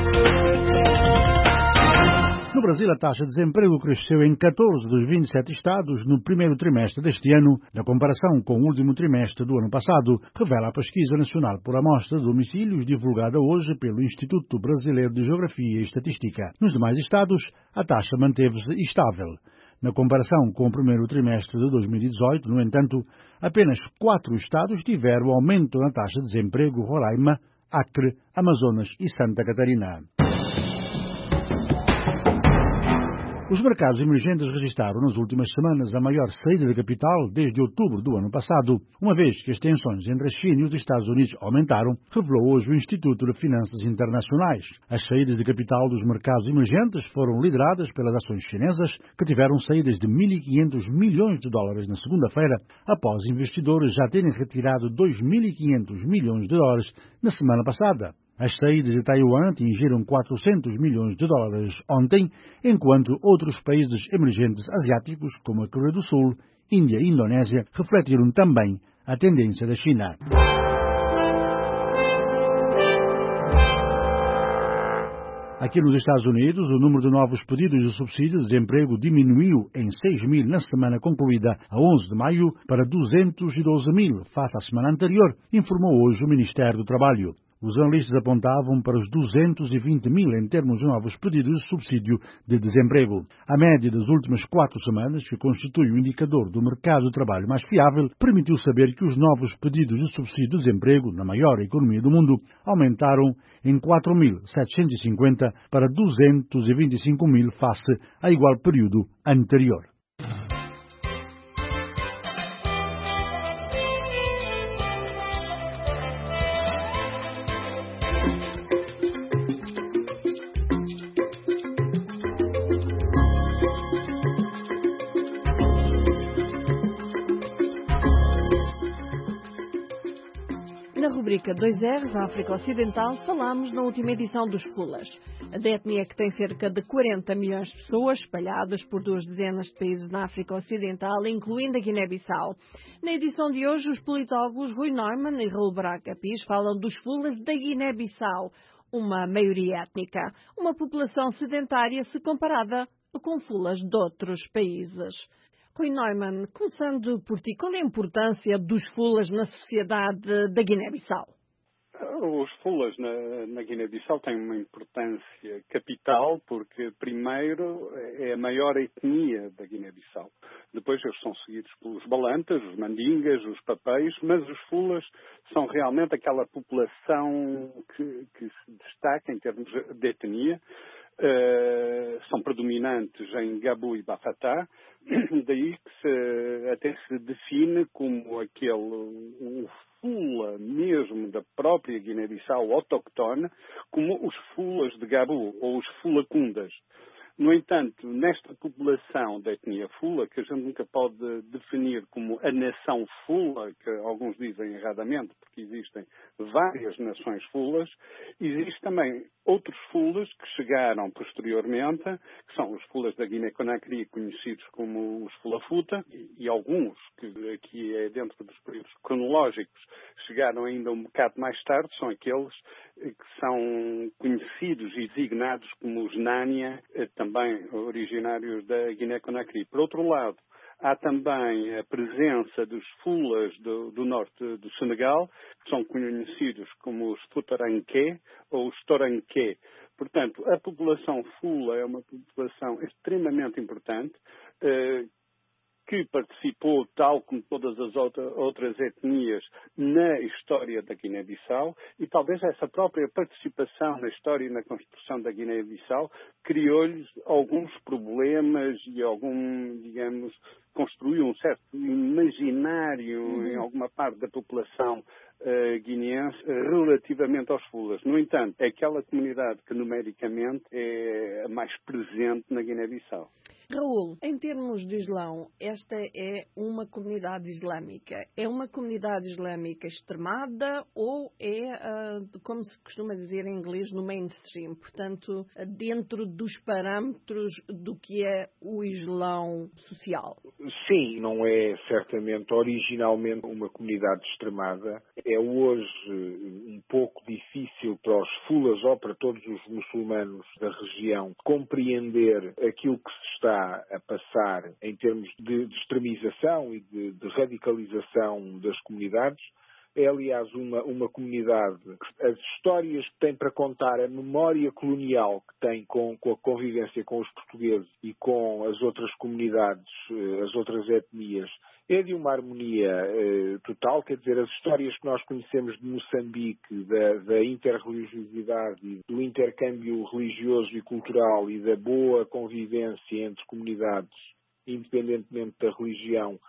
No Brasil, a taxa de desemprego cresceu em 14 dos 27 estados no primeiro trimestre deste ano, na comparação com o último trimestre do ano passado, revela a Pesquisa Nacional por Amostra de Domicílios, divulgada hoje pelo Instituto Brasileiro de Geografia e Estatística. Nos demais estados, a taxa manteve-se estável. Na comparação com o primeiro trimestre de 2018, no entanto, apenas 4 estados tiveram aumento na taxa de desemprego: Roraima, Acre, Amazonas e Santa Catarina. Os mercados emergentes registraram nas últimas semanas a maior saída de capital desde outubro do ano passado, uma vez que as tensões entre a China e os Estados Unidos aumentaram, revelou hoje o Instituto de Finanças Internacionais. As saídas de capital dos mercados emergentes foram lideradas pelas ações chinesas, que tiveram saídas de 1.500 milhões de dólares na segunda-feira, após investidores já terem retirado 2.500 milhões de dólares na semana passada. As saídas de Taiwan atingiram 400 milhões de dólares ontem, enquanto outros países emergentes asiáticos, como a Coreia do Sul, Índia e Indonésia, refletiram também a tendência da China. Aqui nos Estados Unidos, o número de novos pedidos de subsídio de desemprego diminuiu em 6.000 na semana concluída a 11 de maio para 212.000, face à semana anterior, informou hoje o Ministério do Trabalho. Os analistas apontavam para os 220.000 em termos de novos pedidos de subsídio de desemprego. A média das últimas 4 semanas, que constitui o indicador do mercado de trabalho mais fiável, permitiu saber que os novos pedidos de subsídio de desemprego, na maior economia do mundo, aumentaram em 4.750 para 225.000 face a igual período anterior. Na rubrica 2Rs, na África Ocidental, falámos na última edição dos Fulas. A etnia que tem cerca de 40 milhões de pessoas, espalhadas por 2 dezenas de países na África Ocidental, incluindo a Guiné-Bissau. Na edição de hoje, os politólogos Rui Neumann e Raul Braga Pires falam dos Fulas da Guiné-Bissau, uma maioria étnica, uma população sedentária se comparada com Fulas de outros países. Rui Neumann, começando por ti, qual é a importância dos Fulas na sociedade da Guiné-Bissau? Os Fulas na Guiné-Bissau têm uma importância capital porque, primeiro, é a maior etnia da Guiné-Bissau. Depois eles são seguidos pelos Balantas, os Mandingas, os Papéis, mas os Fulas são realmente aquela população que se destaca em termos de etnia. São predominantes em Gabu e Bafatá, daí que até se define como o Fula mesmo da própria Guiné-Bissau autóctone, como os Fulas de Gabu, ou os Fulacundas. No entanto, nesta população da etnia Fula, que a gente nunca pode definir como a nação Fula, que alguns dizem erradamente, porque existem várias nações Fulas, existe também outros fulas que chegaram posteriormente, que são os fulas da Guiné-Conakry, conhecidos como os Fulafuta, e alguns que aqui é dentro dos períodos cronológicos chegaram ainda um bocado mais tarde, são aqueles que são conhecidos e designados como os Nania, também originários da Guiné-Conakry. Por outro lado, há também a presença dos fulas do norte do Senegal, que são conhecidos como os Futaranqué ou os Toranqué. Portanto, a população fula é uma população extremamente importante, que participou, tal como todas as outras etnias, na história da Guiné-Bissau, e talvez essa própria participação na história e na construção da Guiné-Bissau criou-lhes alguns problemas e construiu um certo imaginário em alguma parte da população guineense relativamente aos fulas. No entanto, é aquela comunidade que numericamente é a mais presente na Guiné-Bissau. Raul, em termos de Islão, esta é uma comunidade islâmica. É uma comunidade islâmica extremada ou é, como se costuma dizer em inglês, no mainstream? Portanto, dentro dos parâmetros do que é o Islão social? Sim, não é certamente originalmente uma comunidade extremada. É hoje um pouco difícil para os fulas ou para todos os muçulmanos da região compreender aquilo que se está a passar em termos de extremização e de radicalização das comunidades. É, aliás, uma comunidade que as histórias que tem para contar, a memória colonial que tem com a convivência com os portugueses e com as outras comunidades, as outras etnias, é de uma harmonia total. Quer dizer, as histórias que nós conhecemos de Moçambique, da interreligiosidade e do intercâmbio religioso e cultural e da boa convivência entre comunidades, independentemente da religião,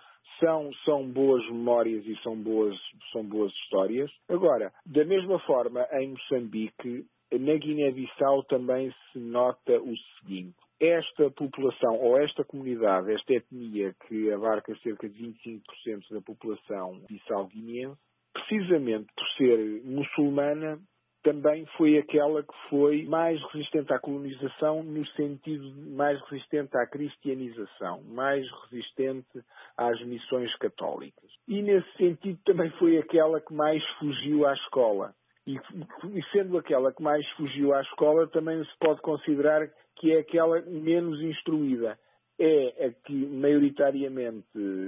são boas memórias e são boas histórias. Agora, da mesma forma, em Moçambique, na Guiné-Bissau também se nota o seguinte: esta população, ou esta comunidade, esta etnia que abarca cerca de 25% da população bissau-guineense, precisamente por ser muçulmana, também foi aquela que foi mais resistente à colonização, no sentido de mais resistente à cristianização, mais resistente às missões católicas. E, nesse sentido, também foi aquela que mais fugiu à escola. E sendo aquela que mais fugiu à escola, também se pode considerar que é aquela menos instruída. É a que maioritariamente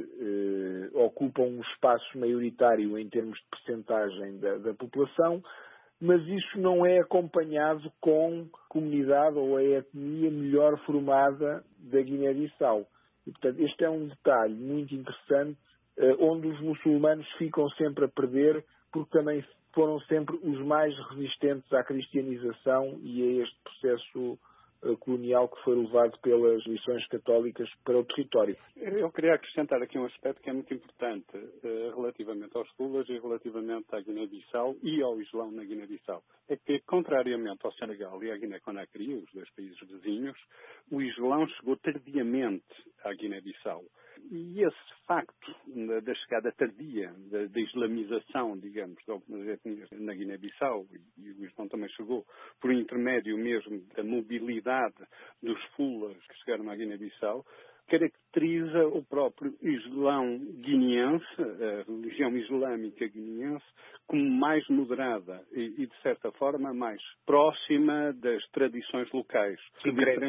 ocupa um espaço maioritário em termos de percentagem da população, mas isso não é acompanhado com comunidade ou a etnia melhor formada da Guiné-Bissau. E, portanto, este é um detalhe muito interessante, onde os muçulmanos ficam sempre a perder, porque também foram sempre os mais resistentes à cristianização e a este processo colonial que foi levado pelas missões católicas para o território. Eu queria acrescentar aqui um aspecto que é muito importante relativamente aos fulas e relativamente à Guiné-Bissau e ao Islão na Guiné-Bissau. É que, contrariamente ao Senegal e à Guiné-Conakry, os dois países vizinhos, o Islão chegou tardiamente à Guiné-Bissau. E esse facto da chegada tardia, da islamização, digamos, de algumas etnias na Guiné-Bissau, e o Islão também chegou por intermédio mesmo da mobilidade dos fulas que chegaram à Guiné-Bissau, caracteriza o próprio Islão guineense, a religião islâmica guineense, como mais moderada e de certa forma, mais próxima das tradições locais. O que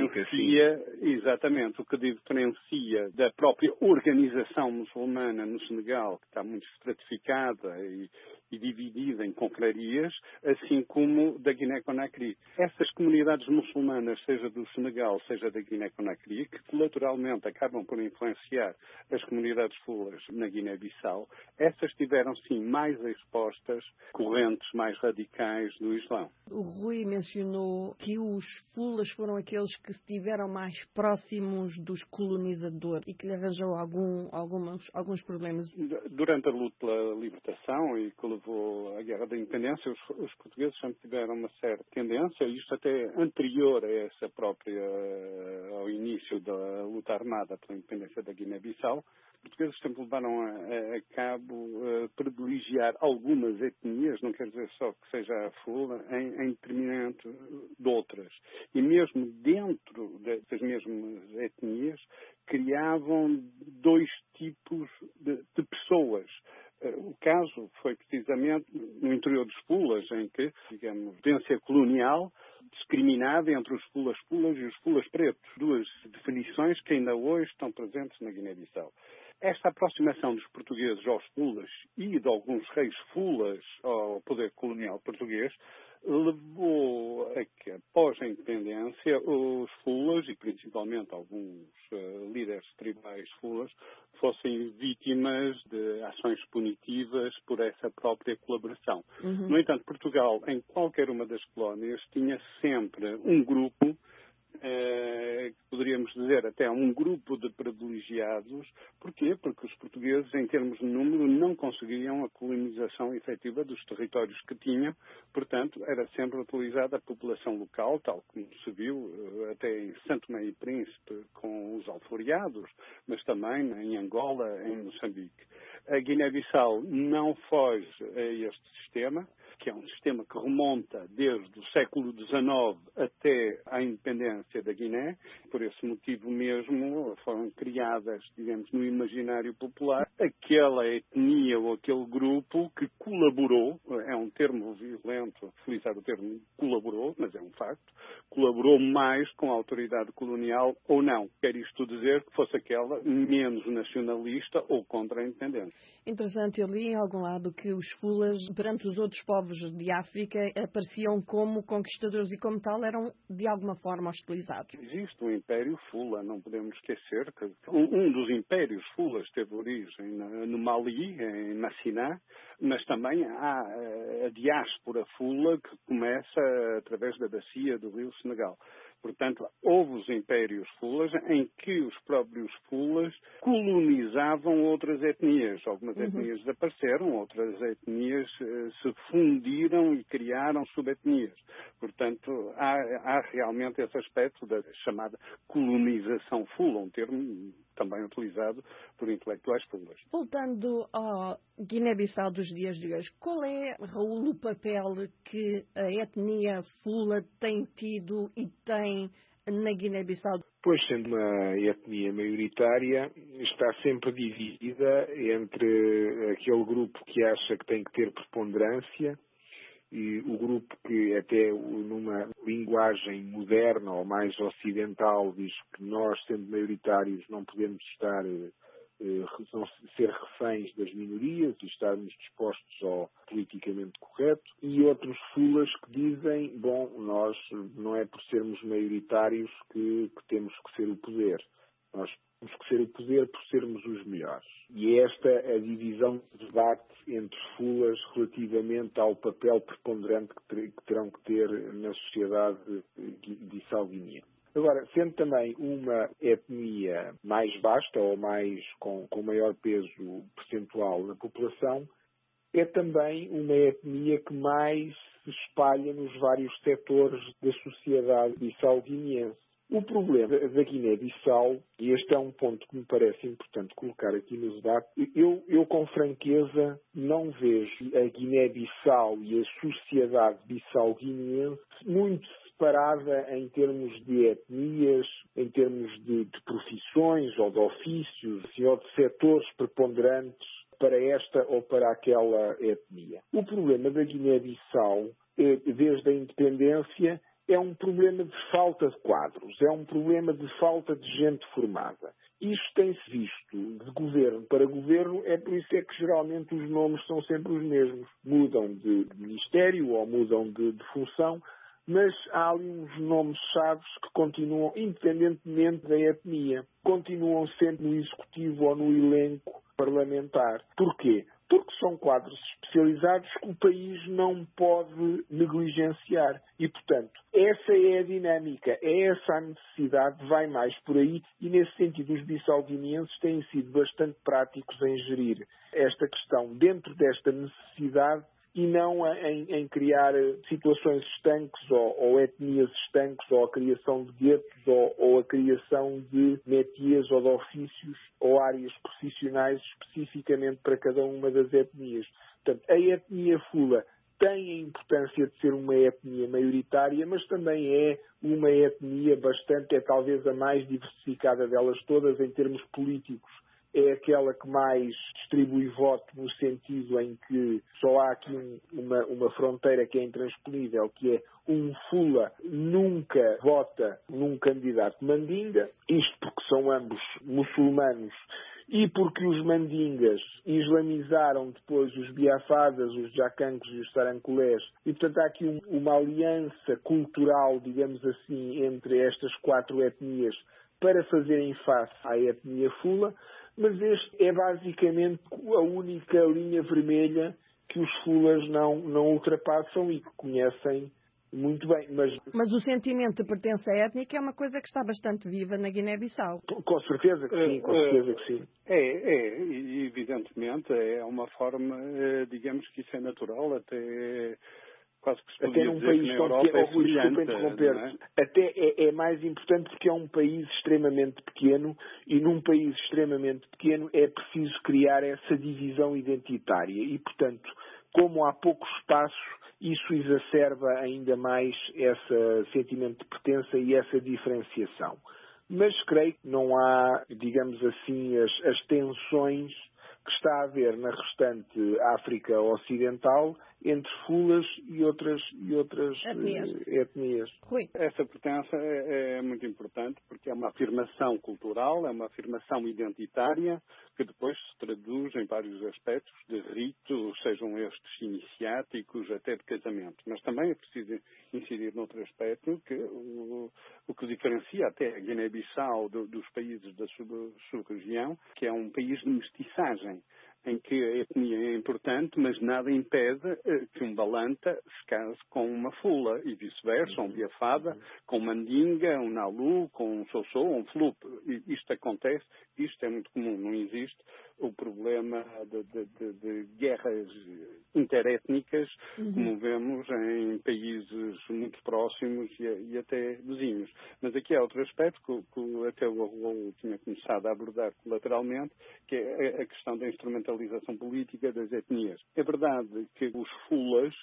diferencia da própria organização muçulmana no Senegal, que está muito estratificada e dividida em confrarias, assim como da Guiné-Conakry. Essas comunidades muçulmanas, seja do Senegal, seja da Guiné-Conakry, que colateralmente acabam por influenciar as comunidades fulas na Guiné-Bissau, essas tiveram sim mais expostas correntes mais radicais do Islão. O Rui mencionou que os fulas foram aqueles que estiveram mais próximos dos colonizadores e que lhe arranjou alguns problemas. Durante a luta pela libertação e que levou houve a Guerra da Independência, os portugueses sempre tiveram uma certa tendência, isto até anterior a essa própria, ao início da luta armada pela independência da Guiné-Bissau, os portugueses sempre levaram a cabo privilegiar algumas etnias, não quer dizer só que seja a Fula, em detrimento de outras. E mesmo dentro dessas mesmas etnias, criavam dois tipos de pessoas. O caso foi precisamente no interior dos Fulas, em que, digamos, potência colonial discriminada entre os Fulas e os Fulas pretos. Duas definições que ainda hoje estão presentes na Guiné-Bissau. Esta aproximação dos portugueses aos Fulas e de alguns reis Fulas ao poder colonial português levou a que, após a independência, os Fulas, e principalmente alguns líderes tribais Fulas, fossem vítimas de ações punitivas por essa própria colaboração. No entanto, Portugal, em qualquer uma das colónias, tinha sempre um grupo, poderíamos dizer até um grupo de privilegiados. Porquê? Porque os portugueses, em termos de número, não conseguiam a colonização efetiva dos territórios que tinham. Portanto, era sempre utilizada a população local, tal como se viu até em Santo Tomé e Príncipe com os alforiados, mas também em Angola, em Moçambique. A Guiné-Bissau não foge a este sistema, que é um sistema que remonta desde o século XIX até à independência da Guiné. Por esse motivo mesmo foram criadas, digamos, no imaginário popular, aquela etnia ou aquele grupo que colaborou, é um termo violento utilizar o termo colaborou, mas é um facto, colaborou mais com a autoridade colonial ou não. Quer isto dizer que fosse aquela menos nacionalista ou contra a independência. Interessante, eu li em algum lado que os Fulas, perante os outros povos de África, apareciam como conquistadores e, como tal, eram de alguma forma hostilizados. Existe o Império Fula, não podemos esquecer que um dos impérios Fulas teve origem no Mali, em Massiná, mas também há a diáspora Fula que começa através da bacia do rio Senegal. Portanto, houve os impérios Fulas em que os próprios Fulas colonizavam outras etnias. Algumas etnias desapareceram, outras etnias se fundiram e criaram subetnias. Portanto, há realmente esse aspecto da chamada colonização Fula, um termo também utilizado por intelectuais Fulas. Voltando ao Guiné-Bissau dos dias de hoje, qual é, Raul, o papel que a etnia Fula tem tido e tem na Guiné-Bissau? Pois, sendo uma etnia maioritária, está sempre dividida entre aquele grupo que acha que tem que ter preponderância e o grupo que, até numa linguagem moderna ou mais ocidental, diz que nós, sendo maioritários, não podemos ser reféns das minorias e estarmos dispostos ao politicamente correto, e outros Fulas que dizem, bom, nós não é por sermos maioritários que temos que ser o poder. Nós temos que ser o poder por sermos os melhores. E esta é a divisão de debate entre Fulas relativamente ao papel preponderante que terão que ter na sociedade bissau-guineana. Agora, sendo também uma etnia mais vasta ou com maior peso percentual na população, é também uma etnia que mais se espalha nos vários setores da sociedade bissau-guineense. O problema da Guiné-Bissau, e este é um ponto que me parece importante colocar aqui no debate, eu com franqueza não vejo a Guiné-Bissau e a sociedade bissau-guineense muito separada em termos de etnias, em termos de profissões ou de ofícios, ou de setores preponderantes para esta ou para aquela etnia. O problema da Guiné-Bissau, desde a independência, é um problema de falta de quadros, é um problema de falta de gente formada. Isto tem-se visto de governo para governo, é por isso é que geralmente os nomes são sempre os mesmos. Mudam de ministério ou mudam de função, mas há ali uns nomes-chave que continuam, independentemente da etnia, continuam sempre no executivo ou no elenco parlamentar. Porquê? porque são quadros especializados que o país não pode negligenciar. E, portanto, essa é a dinâmica, é essa a necessidade, vai mais por aí, e nesse sentido os bissau-guineenses têm sido bastante práticos em gerir esta questão dentro desta necessidade e não em criar situações estanques ou etnias estanques ou a criação de guetos ou a criação de métiers ou de ofícios ou áreas profissionais especificamente para cada uma das etnias. Portanto, a etnia fula tem a importância de ser uma etnia maioritária, mas também é uma etnia bastante, é talvez a mais diversificada delas todas em termos políticos. É aquela que mais distribui voto no sentido em que só há aqui uma fronteira que é intransponível, que é um fula nunca vota num candidato mandinga, isto porque são ambos muçulmanos e porque os mandingas islamizaram depois os biafadas, os jacancos e os saranculés. E, portanto, há aqui uma aliança cultural, digamos assim, entre estas quatro etnias para fazerem face à etnia fula. Mas este é basicamente a única linha vermelha que os fulas não ultrapassam e que conhecem muito bem. Mas o sentimento de pertença étnica é uma coisa que está bastante viva na Guiné-Bissau. Com certeza que sim, com certeza que sim. E evidentemente é uma forma, digamos que isso é natural, até quase que se até num país tão pequeno, desculpa interromper, até é mais importante porque é um país extremamente pequeno e num país extremamente pequeno é preciso criar essa divisão identitária e, portanto, como há pouco espaço, isso exacerba ainda mais esse sentimento de pertença e essa diferenciação. Mas creio que não há, digamos assim, as tensões que está a haver na restante África Ocidental entre fulas e outras etnias. Rui. Essa pertença é muito importante porque é uma afirmação cultural, é uma afirmação identitária que depois se traduz em vários aspectos de ritos, sejam estes iniciáticos, até de casamento. Mas também é preciso incidir noutro aspecto, que o que diferencia até a Guiné-Bissau dos países da sub-região, que é um país de mestiçagem, em que a etnia é importante, mas nada impede que um balanta se case com uma fula e vice-versa, um biafada, com um mandinga, um nalu, com um sossô, um flupe. Isto acontece, isto é muito comum, não existe o problema de guerras interétnicas, como vemos em países muito próximos e até vizinhos. Mas aqui há outro aspecto que até o Raul tinha começado a abordar colateralmente, que é a questão da instrumentalização política das etnias. É verdade que os fulas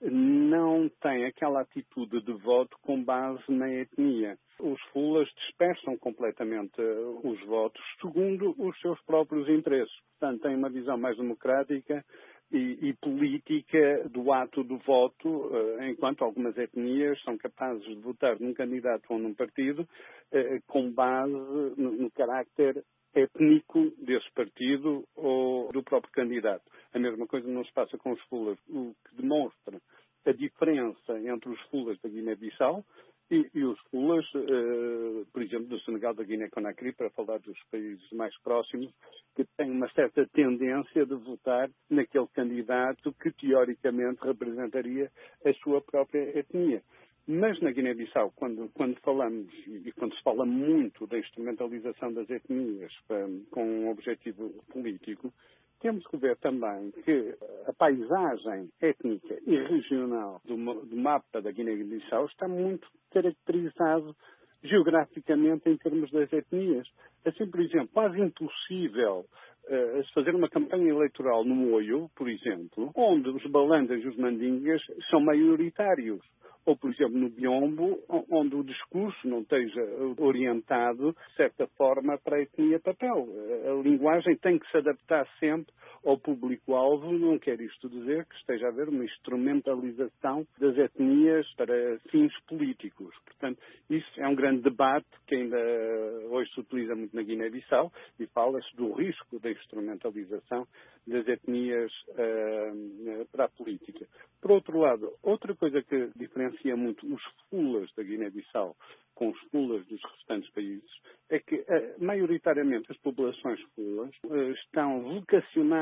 não têm aquela atitude de voto com base na etnia. Os fulas dispersam completamente os votos segundo os seus próprios interesses. Portanto, têm uma visão mais democrática e política do ato do voto, enquanto algumas etnias são capazes de votar num candidato ou num partido com base no carácter étnico desse partido ou do próprio candidato. A mesma coisa não se passa com os fulas, o que demonstra a diferença entre os fulas da Guiné-Bissau e os fulas, por exemplo, do Senegal, da Guiné-Conakry, para falar dos países mais próximos, que têm uma certa tendência de votar naquele candidato que, teoricamente, representaria a sua própria etnia. Mas na Guiné-Bissau, quando falamos e quando se fala muito da instrumentalização das etnias com um objetivo político, temos que ver também que a paisagem étnica e regional do mapa da Guiné-Bissau está muito caracterizado geograficamente em termos das etnias. Assim, por exemplo, quase impossível fazer uma campanha eleitoral no Moio, por exemplo, onde os balandas e os mandingas são maioritários. Ou, por exemplo, no Biombo, onde o discurso não esteja orientado, de certa forma, para a etnia papel. A linguagem tem que se adaptar sempre ao público-alvo, não quer isto dizer que esteja a haver uma instrumentalização das etnias para fins políticos. Portanto, isso é um grande debate que ainda hoje se utiliza muito na Guiné-Bissau e fala-se do risco da instrumentalização das etnias para a política. Por outro lado, outra coisa que diferencia muito os fulas da Guiné-Bissau com os fulas dos restantes países é que, maioritariamente, as populações fulas estão vocacionadas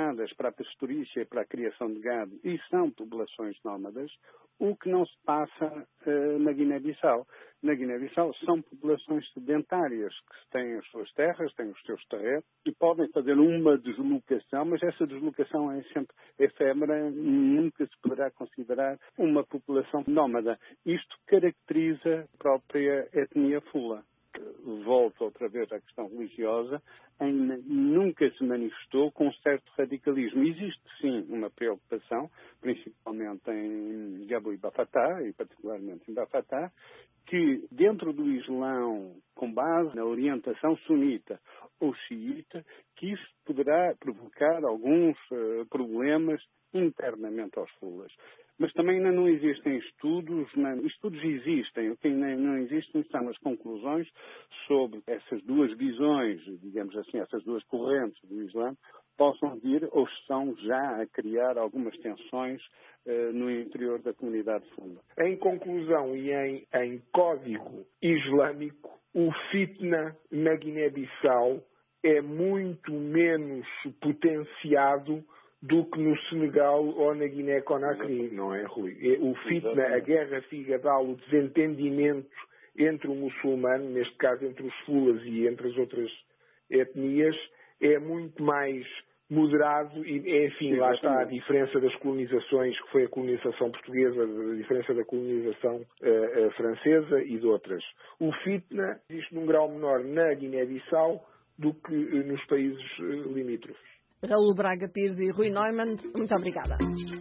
adaptadas para a pastorícia e para a criação de gado e são populações nómadas, o que não se passa na Guiné-Bissau. Na Guiné-Bissau são populações sedentárias que têm as suas terras, têm os seus terrenos e podem fazer uma deslocação, mas essa deslocação é sempre efêmera, nunca se poderá considerar uma população nómada. Isto caracteriza a própria etnia fula. Volto outra vez à questão religiosa, nunca se manifestou com um certo radicalismo. Existe sim uma preocupação, principalmente em Gabu e Bafatá, e particularmente em Bafatá, que dentro do Islão, com base na orientação sunita ou xiita, que isso poderá provocar alguns problemas internamente aos fulas. Mas também ainda não existem estudos existem, o que ainda não existem são as conclusões sobre essas duas visões, digamos assim, essas duas correntes do Islã, possam vir ou estão já a criar algumas tensões no interior da comunidade fula. Em conclusão e em código islâmico, o fitna na Guiné-Bissau é muito menos potenciado do que no Senegal ou na Guiné-Conakry, não é, Rui? O fitna, a guerra figadal, o desentendimento entre o muçulmano, neste caso entre os fulas e entre as outras etnias, é muito mais moderado e, enfim, lá está a diferença das colonizações, que foi a colonização portuguesa, a diferença da colonização francesa e de outras. O fitna existe num grau menor na Guiné-Bissau do que nos países limítrofes. Raul Braga Pires e Rui Neumann, muito obrigada.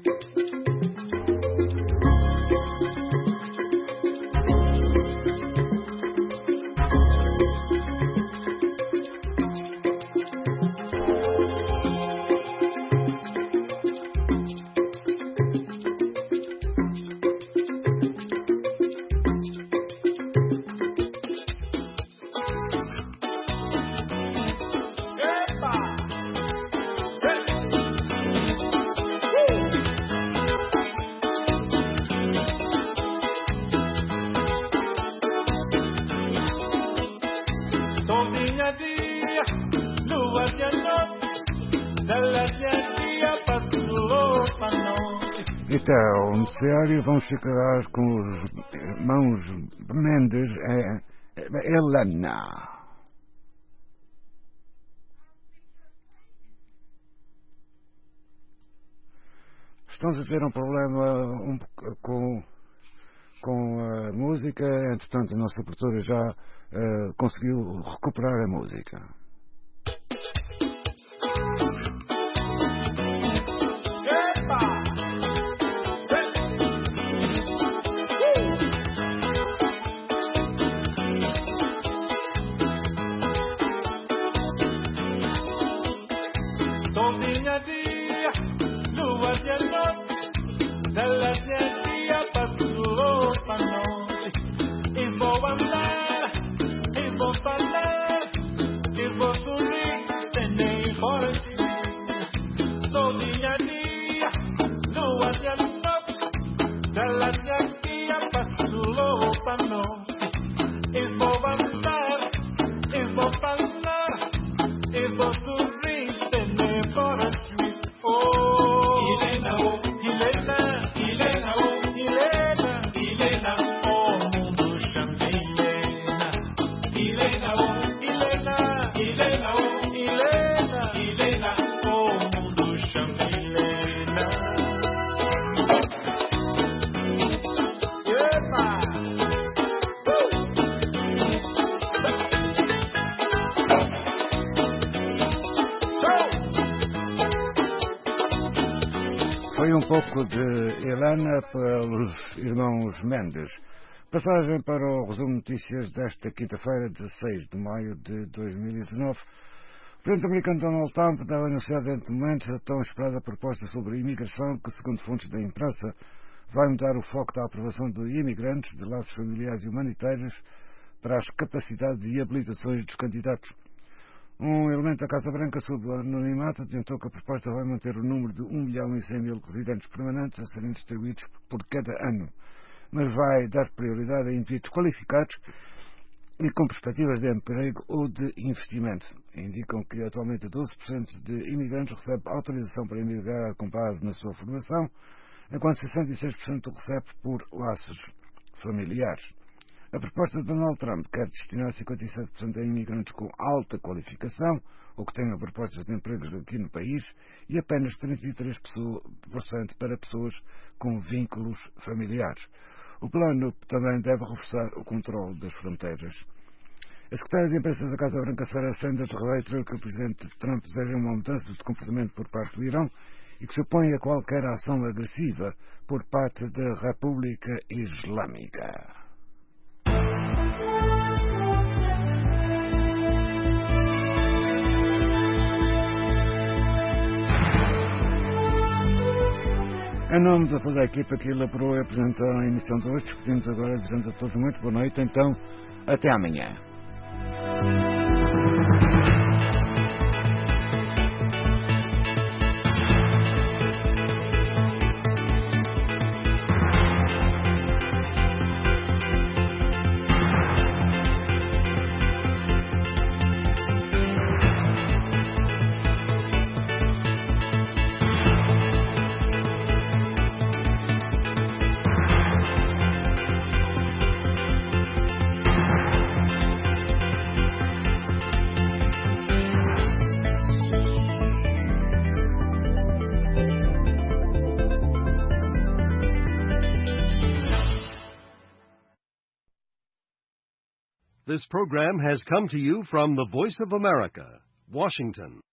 Então, o noticiário vamos ficar com os irmãos Mendes Helena. Estamos a ter um problema com a música, entretanto a nossa produtora já conseguiu recuperar a música. Foi um pouco de Helena pelos irmãos Mendes. Passagem para o resumo de notícias desta quinta-feira, 16 de maio de 2019. O presidente americano Donald Trump deve anunciar dentro de momentos a tão esperada proposta sobre a imigração que, segundo fontes da imprensa, vai mudar o foco da aprovação de imigrantes, de laços familiares e humanitários para as capacidades e habilitações dos candidatos. Um elemento da Casa Branca, sob o anonimato, adiantou que a proposta vai manter o número de 1.100.000 residentes permanentes a serem distribuídos por cada ano, mas vai dar prioridade a indivíduos qualificados e com perspectivas de emprego ou de investimento. Indicam que atualmente 12% de imigrantes recebe autorização para emigrar com base na sua formação, enquanto 66% recebe por laços familiares. A proposta de Donald Trump quer destinar 57% a imigrantes com alta qualificação ou que tenham propostas de empregos aqui no país e apenas 33% para pessoas com vínculos familiares. O plano também deve reforçar o controle das fronteiras. A secretária de imprensa da Casa Branca, Sarah Sanders, reiterou que o presidente Trump deseja uma mudança de comportamento por parte do Irão e que se opõe a qualquer ação agressiva por parte da República Islâmica. Em nome de toda a equipa que elaborou e apresentou a emissão de hoje, discutimos agora, desejando a todos muito boa noite. Então, até amanhã. This program has come to you from the Voice of America, Washington.